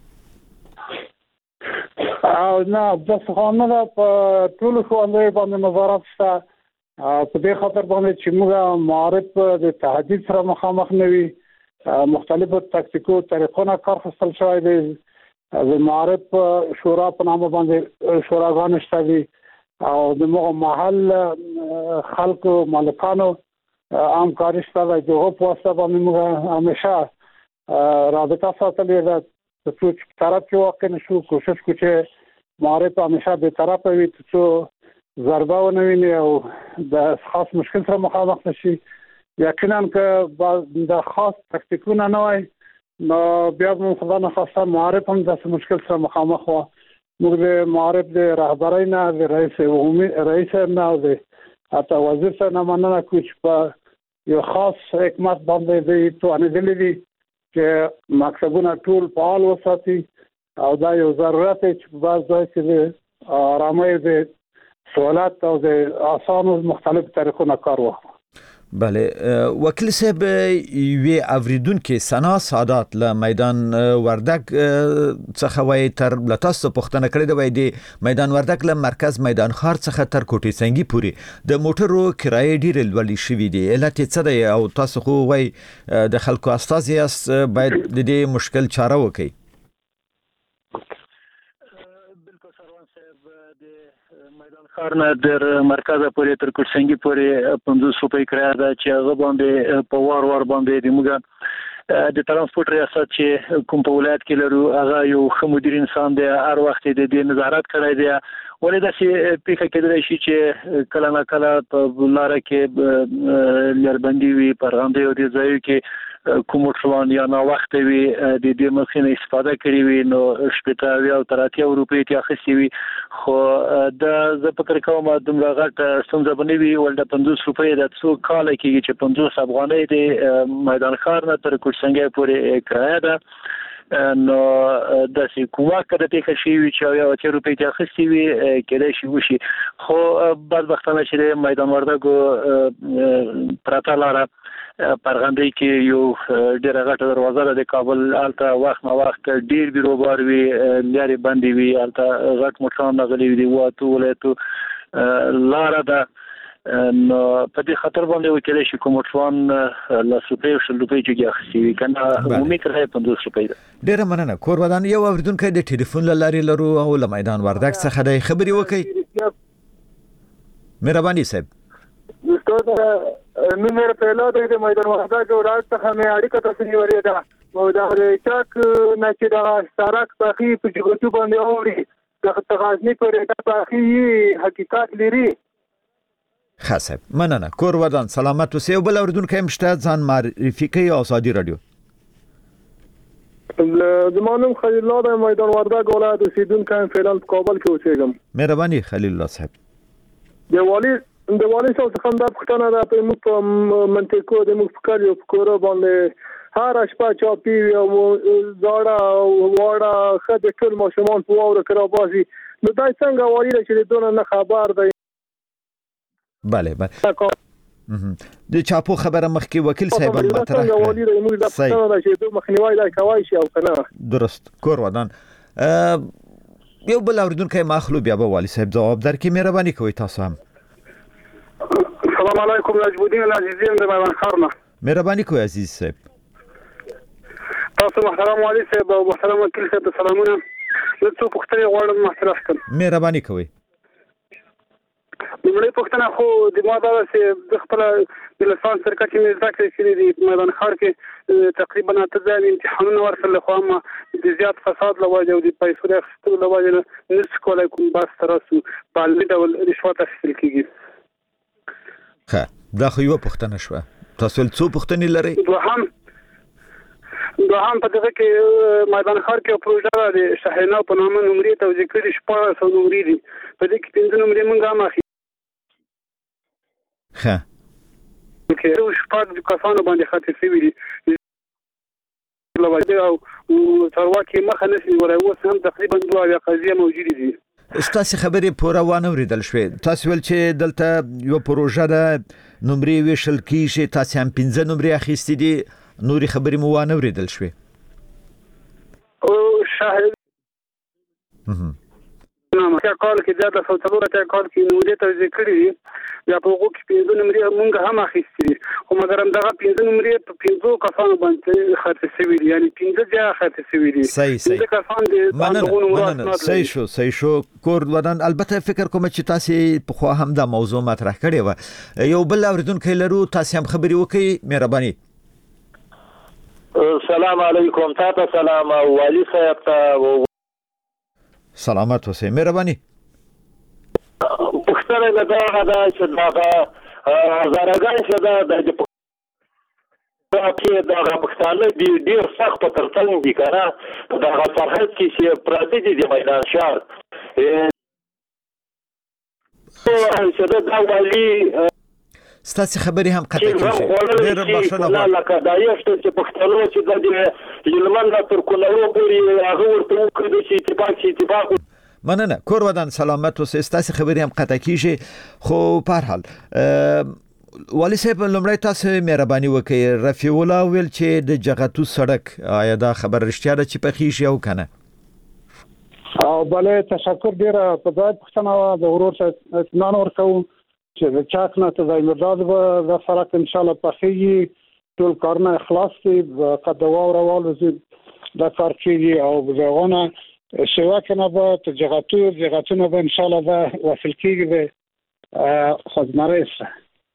او نه د څنګه په ټول ښوونځیو باندې نظارت شته په دې خاطر باندې چې موږ معارف د تهدید سره مخامخ نه وي مختلفو تاکتیکو طریقونو کار خپل شوی دی د معارف شورا په نامه باندې شوراګان شته دي او د موږ محل خلکو مالکانو عام کارشته د جوه په واسطه باندې موږ همیشه رابطه ساتلې ده چې طرف کې واقع نشو کوشش کوو چې معارف همیشه به طرف وي چې ضربه ونوي او د خاص مشکل سره مخامخ نشي یقینا که د خاص تاکتیکونه نه وي نو بیا موږ خدای نه خاصه معارف هم د مشکل سره مخامخ وو موږ د معارف د رهبرۍ نه د رئیس عمومي رئیس نه او د اته وزیر سره نه مننه کوي چې په یو خاص حکمت باندې د توانې دي چې مکتبونه ټول فعال وساتي او دا یو ضرورت دی چې په بعض ځای کې د آرامۍ د سہولت او د اسانو مختلف طریقونو کار وکړي.
بله وکیل صاحب وی اوریدونکو سنا سادات له میدان وردک څخه وای تر لتاسو پښتنه کړی دی وای دی میدان وردک له مرکز میدان خار څخه تر کوټې سنگي پوري د موټرو کرایه ډیر لوړ شوې دی علت څه دی او تاسو خو وای د خلکو استازیاس باید د دې مشکل چاره وکړي.
خارنه در مرکز پورې تر کوټسنګي پورې پنځوس روپۍ کرایه ده چې هغه باندې په وار وار باندې د موږ د ترانسپورت ریاست چې کوم په ولایت کې لرو هغه یو ښه مدیر انسان دی هر وخت د دې نظارت کړی دی ولې داسې پیښه کېدلی شي چې کله نه کله په لاره کې لربندي وي پرغندې او د ځایو کې کوم ټلون یا نو وخت وي د دې مخینه استفاده کړې وي نو شپږ او تراتیا روپۍ ته اخیستي وي خو د زه فکر کوم دومره غټ څنګه بنوي ولدا پنځوس روپۍ د څو کال کې چې پنځوس افغانۍ د میدان خار نه تر کوټسنګي پورې کرایه ده نو د کومه کده ته شي وی چې یو څو روپۍ ته اخیستي وي کله شي وشي خو بدبختانه چې میدان وردګو پراته لاره پرغندې کې یو ډېر غټه دروازه ده د کابل الته وخت نو وخت ډېر بیروبار وی لاري باندې وی الته غټ موټران غلي وی واته ولایتو لاره ده نو په دې خطر باندې وکړي چې کومټوان لاس روپۍ او شل روپۍ چې اخیستي کنه عمومي کرایه پنځوس روپۍ ده.
ډیره مننه. کور ودان یو اوریدونکو د ټلیفون لاري لرو او له میدان وردګ څخه د خبري وکي. مهرباني صاحب.
استاد نو مې په لاره د میدان وردګ او راځه څخه مې اړیکه تاسو نیولې ده. او دا چاک نه چې دا سړک په خي په جګړو باندې اوري د تغازنی پر په خي حقیقت لري.
خاصه مننه. کور ودان سلامت اوسئ. بل اوریدونکو مشته ځان معرفي کوي آزادي رادیو.
زمانم خلیل الله د میدان وردګ ولایت اوسیدونکو فعلا په کابل کې اوسېږم.
مهرباني خلیل الله صاحب.
د والی د والی څخه څنګه د پښتنه د په موږ منطقو د موږ فکر یو کور باندې هر شپه چاپی او زاړه واړه خدای ټول ماشومان په واوره کرا بازي نو دای څنګه والی چې دونه نه خبر دی.
بله بله د چاپو خبره مخکې وکیل صاحب مطرح کړه.
صحیح چې د مخنیوي د کوي شي او کنه.
درست. کور ودان یو بل اوریدونکو مخلو بیا به والی صاحب جواب درکې. مهرباني کوئ تاسو هم.
السلام علیکم نجم الدین العزیزین د میدان خارنه.
مهرباني کوئ عزیز صاحب.
تاسو محترم والی صاحب او محترم وکیل صاحب سلامونه. زه څو پوښتنې غواړم مطرح کړم.
مهرباني کوئ.
لمړی پوښتنه خو د ما دا چې د خپل د لسان سرکټ کې ذکر شوی دی میدان خار کې تقریبا اته ځله امتحانونه ورسره خو ما د زیات فساد لوجه او د پیسو د اخیستلو لوجه نه نس کولای کوم بس ترسو په لوی ډول رشوت اخیستل کیږي.
ښه دا خو یو پوښتنه شوه. تاسو څو پوښتنې لرئ؟
دوهم دوهم په دغه کې میدان خار کې پروژه د شهینا په نامه نمرې توزیع کړي شپږ سوه نمرې دي. په دې کې پنځه نمرې مونږ هم اخی
ښه
کې او شپږ کسانو باندې خاطر شوی دي. لوجه او ثروت مخه نشي ولای اوس هم تقریبا دوه یا قضیه موجوده دي.
ستاسو خبرې پوره وانه ورېدل شوې. تاسو ول چې دلته یو پروژه ده نمرې ویشل کیږي تاسو هم پنځه نمرې اخیستې دي نوري خبرې مو وانه ورېدل شوې.
او شاهد نو ما کال کې دا د څلور ته کال کې نو دې ته ذکر دي یا په وګو کې پنځه نمرې مونږ هم اخیستې خو مګر هم دغه پنځه نمرې په پنځو کسانو باندې خاطر شوی دي یعنی پنځه ځای خاطر شوی دي.
صحیح صحیح.
دا کسان دي
مننه. صحیح شو صحیح شو. کور ودان البته فکر کوم چې تاسو په خو هم دا موضوع مطرح کړی و. یو بل اوریدونکو لرو تاسو هم خبري وکړئ. مهرباني.
السلام علیکم. تاسو سلام والی صاحب ته
سلامت اوسئ. مهرباني.
پښتنه نه دا غدا چې دا زراګان چې دا د په دا پښتانه دی ډیر سخت په ترڅنګ دي کنه دا سرحد کې چې پراته دي د میدان شهر چې دا والی
ستاسو خبرې هم قطع کیږي. ډیر بښنه غواړم.
لکه دا یو چې پښتنو چې د یلمن لا تر کولو پورې هغه ورته وکړي چې اتفاق چې اتفاق.
مننه. کور ودان سلامت اوسئ. ستاسو خبرې هم قطع کیږي خو په هر حال والی صاحب لمړی تاسو مهرباني وکړئ. رفیع الله ویل چې د جغتو سړک آیا دا خبر رښتیا ده چې پخې شي او کنه؟
او بله تشکر. ډیر په ځای پښتنه د ورور څخه اطمینان ورکوم چې د چاک نه ته ځای مرداد به د سړک ان شاء الله پخېږي. ټول کارونه اخلاص دي قدوا او روالو د کار کېږي او ځغونه شوا کنه به ته جغتو جغتونه به ان شاء الله به وصل کېږي به خدمره است.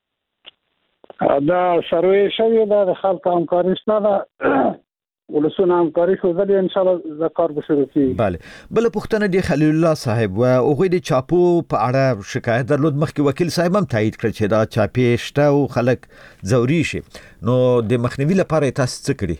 دا سروي شوی دا د خلک همکاري شته ولسونه همکاري خو ځلې ان شاء الله د کار به شروع کیږي.
بله. بل پوښتنه دی خلیل الله صاحب و اوغه د چاپو په اړه شکایت درلود. مخکې وکیل صاحب هم تایید کړ چې دا چاپې شته او خلک زوري شي نو د مخنیوي لپاره تاسو څه کړی؟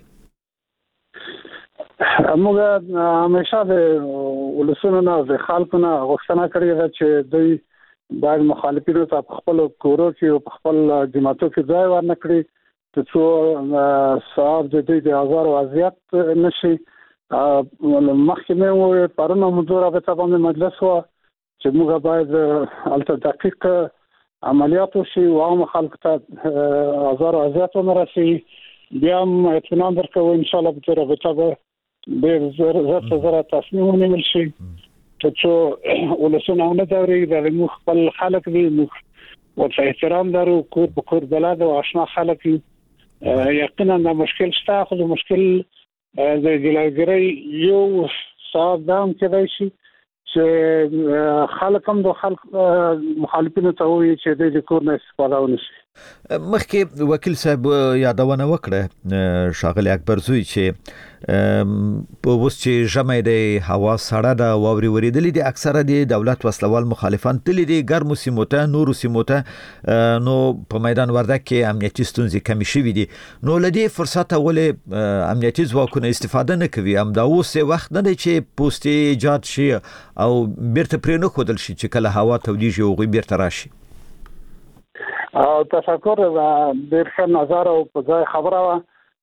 موږ همیشه د ولسونو نه د خلکو نه غوښتنه کړې ده چې دوی باید مخالفینو ته په خپل کورو کې او په خپل جماعتو کې ځای ورنکړي څو صاحب د دې د آزار او اذیت نشي. مخکې مې پرونه موضوع راځه باندې مجلس و چې موږ باید الته دقیق عملیات وشي او عام خلک ته آزار او اذیت ونرسي. بیا هم اطمینان درکوو ان شاء الله به رابطه به به زړه زړه تصمیم ونیول شي چې ولسونه نه دوري د موږ خپل خلک دي موږ ورته احترام لرو، کور په کور بلد او آشنا خلک یقینا د مشکل شته، خو د مشکل د جلوګیری یو صاحب دام کېدای شي چې خلک هم د خلک مخالفینو ته وایي چې د کور نه استفاده ونشي.
مخکې وکیل صاحب یادونه وکړه شاغلی اکبر زوی چې په اوس چې ژمي د هوا سړه ده، واوري ورېدلې دي، اکثره د دولت وسلوال مخالفان تللي دي ګرمو سیمو ته، نورو سیمو ته، نو په میدان وردګ کې امنیتي ستونزې کمې شوي دي. نو له دې فرصته ولې امنیتي ځواکونه استفاده نه کوي؟ همدا اوس وخت نه دی چې پوستې ایجاد شي او بیرته پرې نه ښودل شي چې کله هوا تودیږي هغوی بیرته راشي؟
او تشکر، ډېر ښه نظر او په ځای خبره وه.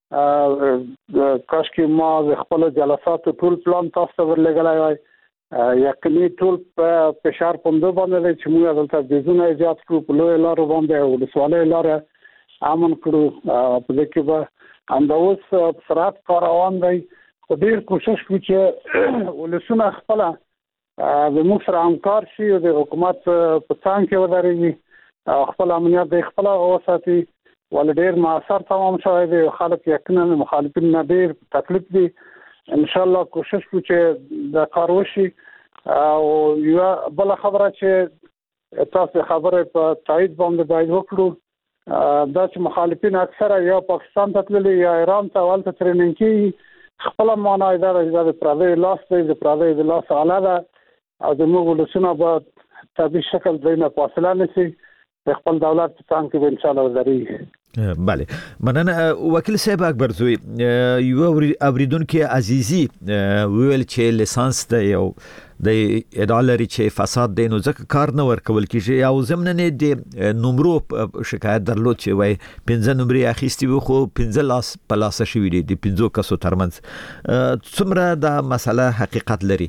کاش کې ما د خپل جلساتو ټول پلان تاسو ته ورلېږلی وای. یقیني ټول په فشار پوندو باندې دی چې موږ دلته بېزونه ایجاد کړو، په لویو لارو باندې او ولسوالیو لاره امن کړو. په دې کې به همدا اوس په سرعت کار روان دی. خو ډېر کوشش کوو چې ولسونه خپله زموږ سره همکار شي او د حکومت په څنګ کې ودرېږي، خپل امنیت د خپل وساتي. ول ډېر معاصر تمام شوی دی، خلک یقینا مخالفین نه ډېر تکلیف دي. ان شاء الله کوشش کوو چې د کار وشي. او یو بل خبره چې تاسو خبره په تایید باندې باید وکړو، دا چې مخالفین اکثره یا پاکستان ته تللي یا ایران ته ولته ټریننګ کوي، خپل معنا دا د پردی لاس دی، د پردی د لاس اعلی ده او د موږ ولسونه به طبیعي شکل بینه فاصله نشي، خپل دولت څنګه کې ان شاء الله ودرېږي.
بله، مننه وکیل صاحب اکبر زوی. یو اوریدونکو عزیزی ویل چې لیسانس د یو د ادعا لري چې فساد دی، نو ځکه کار نه ورکول کیږي. او ضمن د نمرو شکایت درلود چې وای پنځه نمرې اخیستي وو خو پنځه لاس په لاس شوي دي د پنځو کسو ترمنځ. څومره دا مسله حقیقت لري؟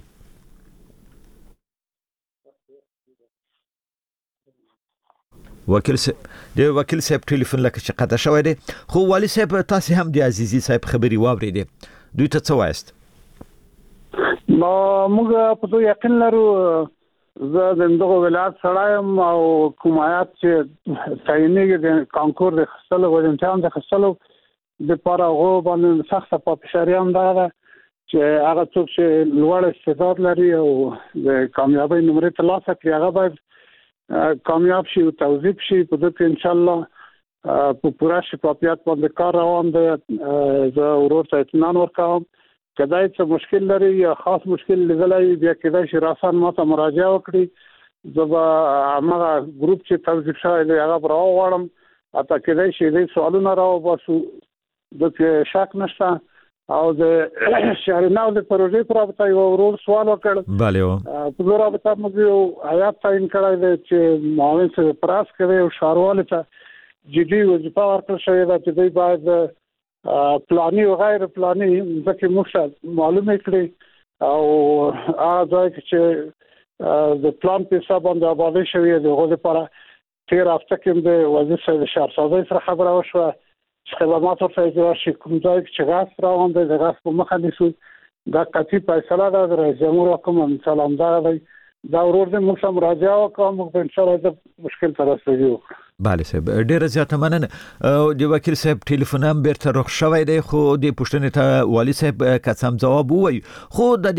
وکیل صاحب د وکیل صاحب ټلیفون لکه چې قطع شوی دی، خو والی صاحب تاسو هم د عزیزي صاحب خبري واورېدې، دوی ته څه وایست؟
نو موږ په دې یقین لرو، زه د دغه ولایت سره یم او کومایات چې تعینېږي د کانکور د خپل او د امتحان د خپل د لپاره هغه باندې سخته پاپشاریان ده چې هغه څوک چې لوړ استعداد لري او د کامیابی نمرې ترلاسه کړي هغه باید کامیاب شي او توظیف شي. په دې کې ان شاء الله په پوره شفافیت باندې کار روان دی. زه ورور ته اطمینان ورکوم، کدای څه مشکل لري یا خاص مشکل لیدلای بیا کېدای شي راسان ماته مراجعه وکړي. زه به هغه ګروپ چې توظیف شوی دی هغه به راوغواړم، حتی کېدای شي د سوالونه راوباسو، د کې شک نشته. او د شهرناو د پروژې پر رابطه یو ورور سوال وکړ.
بله،
په دې رابطه موږ یو آیات تعین کړی دی چې معاون څه پراس کوي او ښاروالو ته جدي وظیفه ورکړل شوې ده چې دوی باید پلاني او غیر پلاني ځکه موږ معلومه کړی او هغه ځای چې د پلان په حساب باندې آبادی شوې ده هغه لپاره تیر هفته کې د وزیر د شهرسازۍ سره خبره وشوه چې خدمات ورته اجرا شي. کوم ځای چې غاښ روان دی د غاښ په مخه نیسو، دا قطعي فیصله ده د رئیس جمهور حکم سلام دار دی. دا ورور دې موږ سم مراجعه وکړو، موږ ان شاء الله د مشکل سره رسېږو.
بله صاحب، ډیره زیاته مننه. د وکیل صاحب ټلیفون هم بیرته رخ شوی دی، خو د پوښتنې ته والی صاحب قسم جواب ووایي. خو د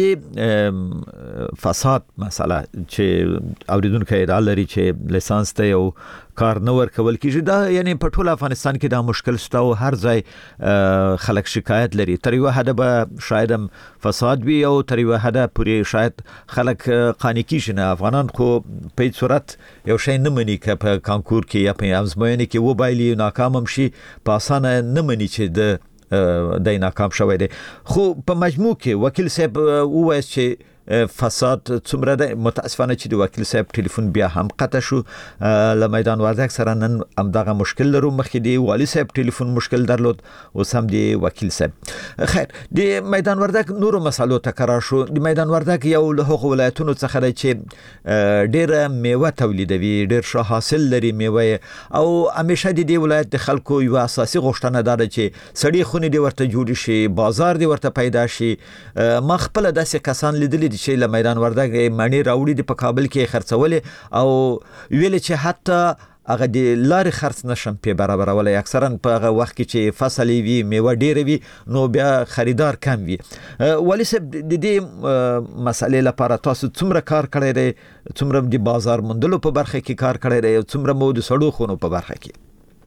دې فساد مسله چې اوریدونکو ادعا لري چې لیسانس ته یو کار نه ورکول کیږي، دا یعنی په ټول افغانستان کې دا مشکل شته او هر ځای خلک شکایت لري. تر یو حده به شاید هم فساد وي او تر یو حده پورې شاید خلک قانع کیږي نه. افغانان خو په هیڅ صورت یو شی نه مني که په کانکور کې یا په ازموینې کې وبایلي ناکام هم شي، په اسانه نه مني چې د د ناکام شوی دی. خو په مجموع کې وکیل صاحب ووایي چې فساد څومره ده. متاسفانه چې د وکیل صاحب ټلیفون بیا هم قطع شو. له میدان وردګ سره نن همدغه مشکل لرو. مخکې د والی صاحب ټلیفون مشکل درلود، اوس هم د وکیل صاحب. خیر، د میدان وردګ نورو مسالو ته قرار شو. د میدان وردګ یو له هغو ولایتونو څخه دی چې ډیره میوه تولیدوي، ډیر ښه حاصل لري میوه، او همیشه د دې ولایت د خلکو یو اساسي غوښتنه ده چې سړي خونې دې ورته جوړ شي، بازار دې ورته پیدا شي. ما خپل داسې کسان لیدلي چې له میدان وردګ مڼې راوړي د په کابل کې خرڅولې او ویل چې حتی هغه د لارې خرڅ نشم په برابرولای اکثرا په هغه وخت کې چې فصل وي میوه ډېر وي نو بیا خریدار کم وي. ولی صاحب د دې مسلې لپاره تاسو څومره کار کړی دی، څومره د بازار موندلو په برخه کې کار کړی دی او څومره مو د سړو خونو په برخه کې؟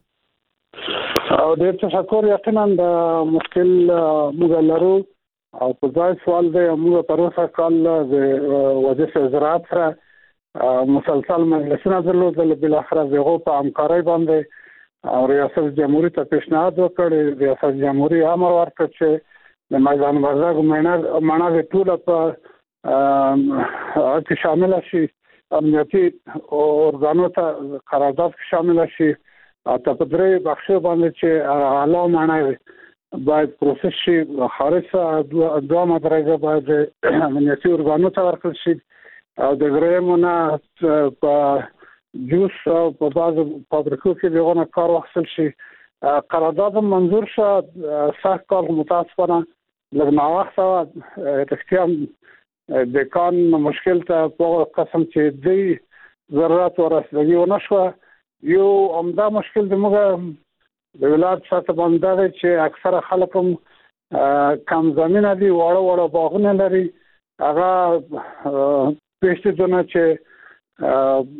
او ډېر تشکر. یقینا د مشکل موږ لرو او په ځای سوال دی. موږ تر اوسه کال د وزارت زراعت سره مسلسل مجلسونه درلودل، بل اخر دغه په همکارۍ باندې او ریاست جمهوریت ته پیشنهاد وکړ. ریاست جمهوریت امر ورکړ چې د میدان وردګ منابع ټول په کې شامل شي، امنیتي اورګانو ته قرارداد کې شامل شي. اته په درې بخښه باندې چې اعلی معنی باید پروسس شي، خارج دوه مدرجه باید امنیتي اورګانو ته ورکړل شي او د غریمونه په جوس او په بعض فابریکو کې دغه کار واخیستل شي. قرارداد منظور شو. سخت کار متاسفانه لږ ناوخته اختیام د کان مشکل ته په قسم چې دی ضرورت ورسېږي ونه شو. یو عمده مشکل د موږ د ولایت سطح باندې دی چې اکثره خلک هم کم زمینه دي، واړه واړه باغونه لري. هغه پېښته چې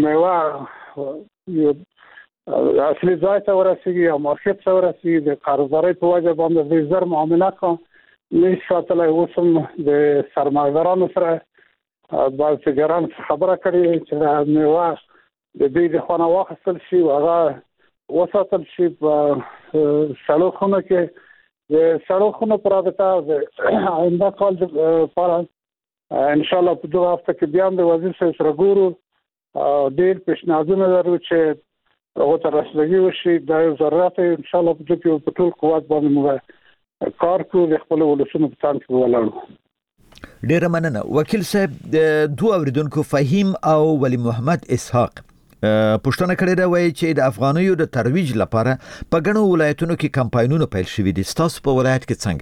میوه اصلي ځای ته ورسېږي او مارکیټ ته ورسېږي د قرضدارۍ په وجه باندې د زر معامله کوي. نشي ساتلای. اوس هم د سرمایه‌دارانو سره بعض تجاران خبره کړې چې میوه د دې د خونه واخیستل شي او هغه وساتل شي په سړو خونه کې. د سړو خونه پر رابطه د آینده کال لپاره ان شاء الله په دغه هفته کې بیا د وزیر صاحب سره ګورو. ډېر پیشنهادونه لرو چې هغه ته رسیدګي وشي. دا یو ضرورت ان شاء الله په دې په ټول قوت باندې موږ کار کوو د خپل ولسونو په تان کې ولاړو.
ډېر مننه. وکیل صاحب، د دوه اوریدونکو فهیم او ولی محمد اسحاق پښتنه کړې دا وایي چې د افغانیو د ترویج لپاره په ګڼو ولایتونو کې کمپاینونه پیل شوي دي. تاسو په ولایت کې څنګه؟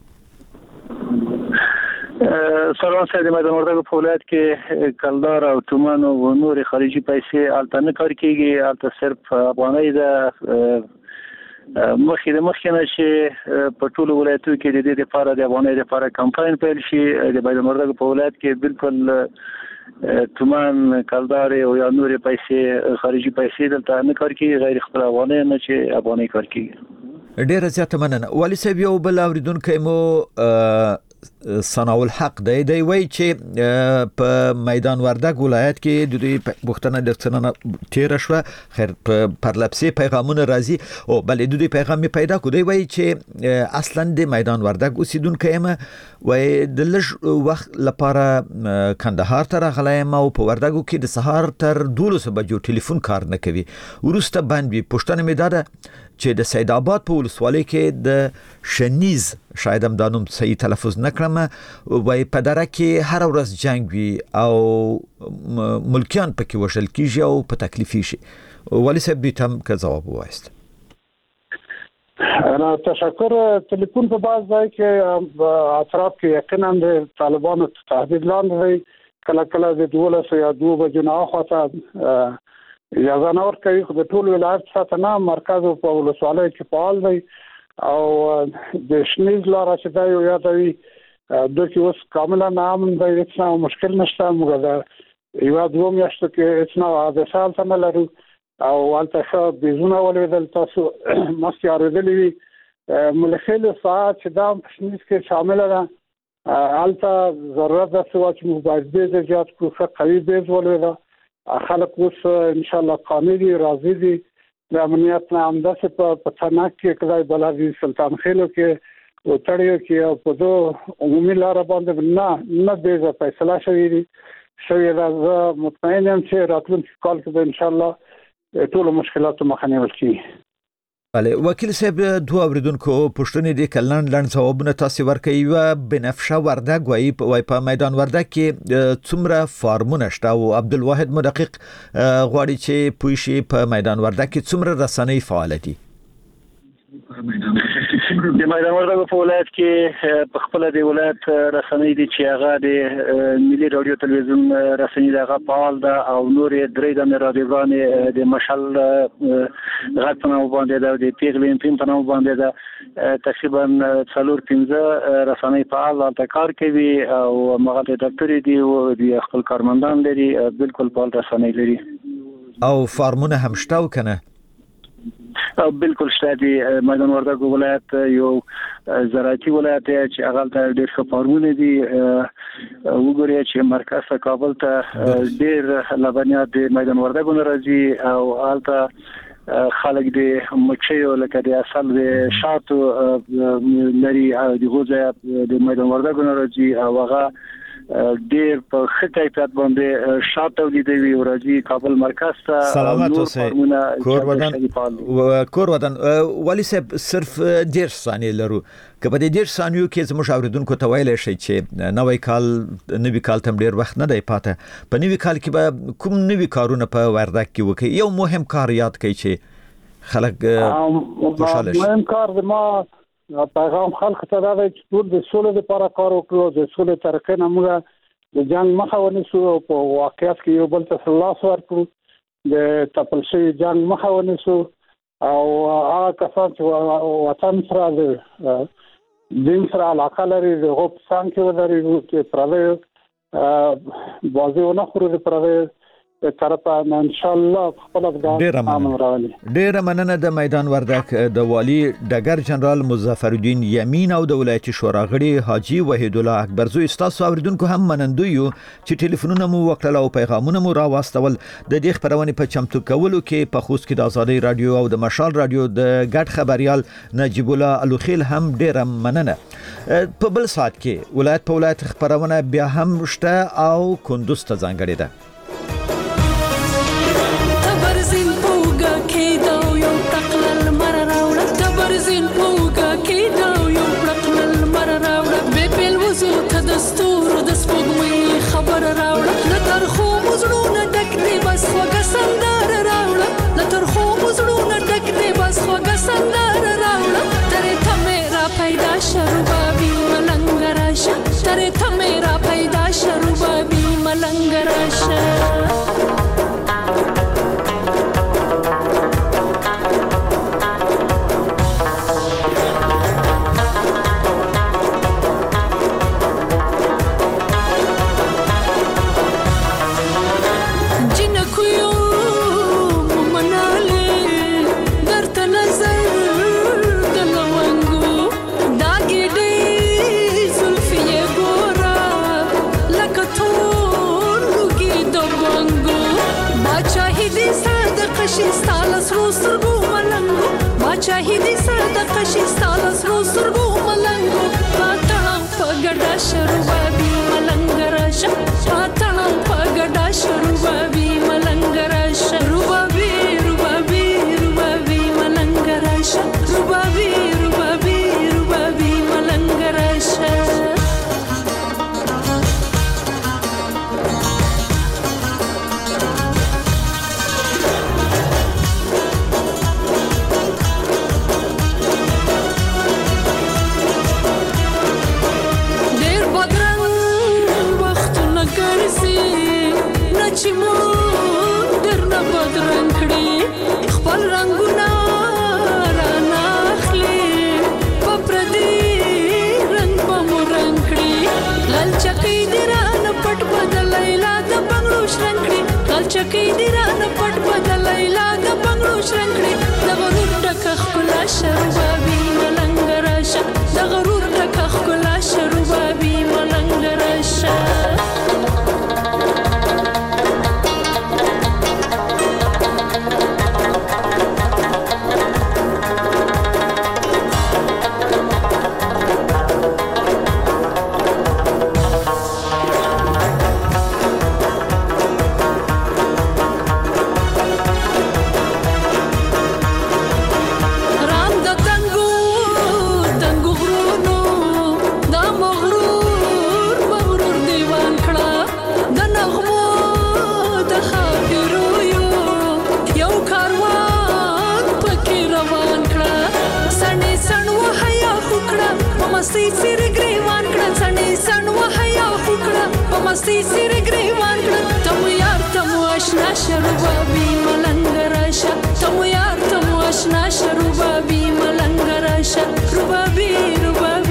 سلام سید میدان وردګ په ولایت کې کلدار او تومان او نور خارجي پیسې الته نه کار کیږي. الته صرف افغاني د مخې د مخې نه چې په ټولو ولایتونو کې د دې لپاره د افغاني لپاره کمپاین پیل شي. د میدان وردګ په ولایت کې بالکل تومان کلدار او یا نور پیسې خارجي پیسې دلته نه کار کیږي، غیر خپل افغاني نه چې افغاني کار کیږي.
ډیره زیاته مننه. ولی صاحب، یو بل اوریدونکو مو ثناء الحق دی دی وایي چې په میدان وردګ ولایت کې د دوی پښتنه د څننه تیر شو خیر پر لپسې پیغامونه راځي او بل د دوی پیغام پیدا کو. دی وایي چې اصلا د میدان وردګ اوسیدونکو یم وایي د لږ وخت لپاره کندهار ته راغلایم او په وردګو کې د سهار تر دولس بجو ټلیفون کار نه کوي. ورسته باندې پښتنه مې ده چې د سید آباد په ولسوالۍ کې د شنیز شاید هم دا نوم صحیح تلفظ نکړم وایي په دره کې هر ورځ جنگ وي او ملکیان پکې وژل کیږي او په تکلیفي شي. ولی صاحب دوی ته که ځواب ووایست.
انا تشکر. ټلیفون په بعض ځای کې اطراف کې یقینا د طالبانو تهدید لاندې وي. کله کله د دولس یا دوه بجو نه اخواته یا زنور کوي. خو د ټول ولایت ساتنه مرکز په ولسوالۍ کې فعال دی او د شنیز لاره چې دا یو یادوي د کې اوس کاملا نام دی، هیڅ مشکل نشته. موږ دا یو دوه میاشتو کې هیڅ نه حادثه هلته نه لرو او هلته ښه بیزونه ولیدل. تاسو مخکې اورېدلي وي ملخیل ساعت چې دا په شنیز کې شامله ده. هلته ضرورت داسې وه چې موږ باید بیزه زیات کړو. ښه قوي بیز ولیده. خلک اوس ان شاء الله قانع دي، راضي دي. د امنیت نه همداسې په تنک کې کدای بلدي سلطان خېلو کې او تړیو کې او په دو عمومي لاره باندې نه نه بیزه فیصله شوې دي شوې ده. زه مطمئن یم چې راتلونکي کال کې به ان شاء الله ټول مشکلاتو مخه نیول کیږي.
بله. وکیل صاحب، دوه اوریدونکو پوښتنې دي که لنډ لنډ ځوابونه تاسې ورکوي. یوه بنفشه وردګ وایي وایي په میدان وردګ کې څومره فارمونه شته او عبدالواحد مدقق غواړي چې پوه شي په میدان وردګ کې څومره رسنۍ فعاله دي.
د میدان وردګو په ولایت کې په خپل د ولایت رسنۍ دي چې هغه د ملي رادیو تلویزیون رسنۍ دغه فعال ده او نور درې د رادیوګانې د مشل غږ په نوم باندې ده د پیغلین پین په نوم باندې ده تقریبا څلور پنځه رسنۍ فعال او کار کوي او مغه د دفتر دي او د خپل کارمندان لري بالکل فعال رسنۍ لري
او فارمونه هم شته کنه
بالکل شته دی میدان وردګو ولایت یو زراعتي ولایت دی چې هغه ته ډېر ښه فارمونه دي وګورئ چې مرکز کابل ته ډېر لبنیات د میدان وردګو راځي او هلته خلک د مچیو لکه د اصل د شاتو لري او د غوځه د میدان وردګو راځي او هغه ډېر په ښه کیفیت باندې شات تولیدوي او راځي کابل مرکز ته
سلامت اوسئ کور ودان کور ودان ولی صاحب صرف ډېر ثانیې لرو که په دې ډېر ثانیو کې زموږ اوریدونکو ته ویلی شي چې نوی کال نوی کال ته ډېر وخت نه دی پاته په نوی کال کې به کوم نوی کارونه په وردګ کې وکړي یو مهم کار یاد کړئ چې خلک خوشاله شي
مهم کار د ما پیغام خلک ته دا دی چې ټول د سولې لپاره کار وکړو د سولې ترقې نه موږ د جنگ مخه ونیسو په واقعیت کې یو بل ته لاس ورکړو د تپل شوي جنگ مخه ونیسو او هغه کسان چې وطن سره د دین سره علاقه لري د هغو په څنګ کې ودرېږو چې پردیو بازي ونه خورو د پردیو طرفه ان شاء الله خپل افغان امن راولي
ډېر مننه د میدان وردګ د والی ډګر جنرال مظفر الدین یمین او د ولایتي شورا غړي حاجی وحید الله اکبرزو استاسو اوریدونکو هم منندوی چې ټلیفونونه مو وکړل او پیغامونه مو راواستول د دې خبرونه په چمتو کولو کې په خوست کې د آزادۍ رادیو او د مشال رادیو د ګډ خبريال نجیب الله الوخیل هم ډېر مننه په بل ساعت کې ولایت په ولایت خبرونه بیا هم شته او کندوز ته ځانګړې ده
دستور د سپوږمۍ خبر راوړه لتر خو مزړونه ډک دی بس وګ سندر راوړه لتر خو مزړونه ډک دی بس وګ سندر راوړه ترې ته میرا پیدا شروبابي ملنګ راشه ترې ته میرا پیدا شروبابي ملنګ راشه شاهدی صدقه شي ستاله سرو سرګو ملنګو پاتړم په ګډا شروبابي ملنګ راشه پاتړم په ګډا شروبابي ملنګ راشه روبابي روبابي روبابي ملنګ راشه روبابي روبابي روبابي ملنګ راشه چې مون درنه بدرنګ کړي خپل رنگونه را ناخلي په پردي رنگ په مور رنگ کړي لالچکې دی را نه پټ بدلای لا د بنگلو شرنګ کړي لالچکې دی را نه پټ بدلای لا د بنگلو شرنګ کړي د غرور ډک خپل شروبابي ملنګ راشه د غرور ډک خپل شروبابي ملنګ راشه سره ګریوان کړه څنې سن وهیا وکړه په مستی سره ګریوان کړه تم یار تم آشنا شربابي ملنګ راشه تم یار تم آشنا شربابي ملنګ راشه ربابي ربابي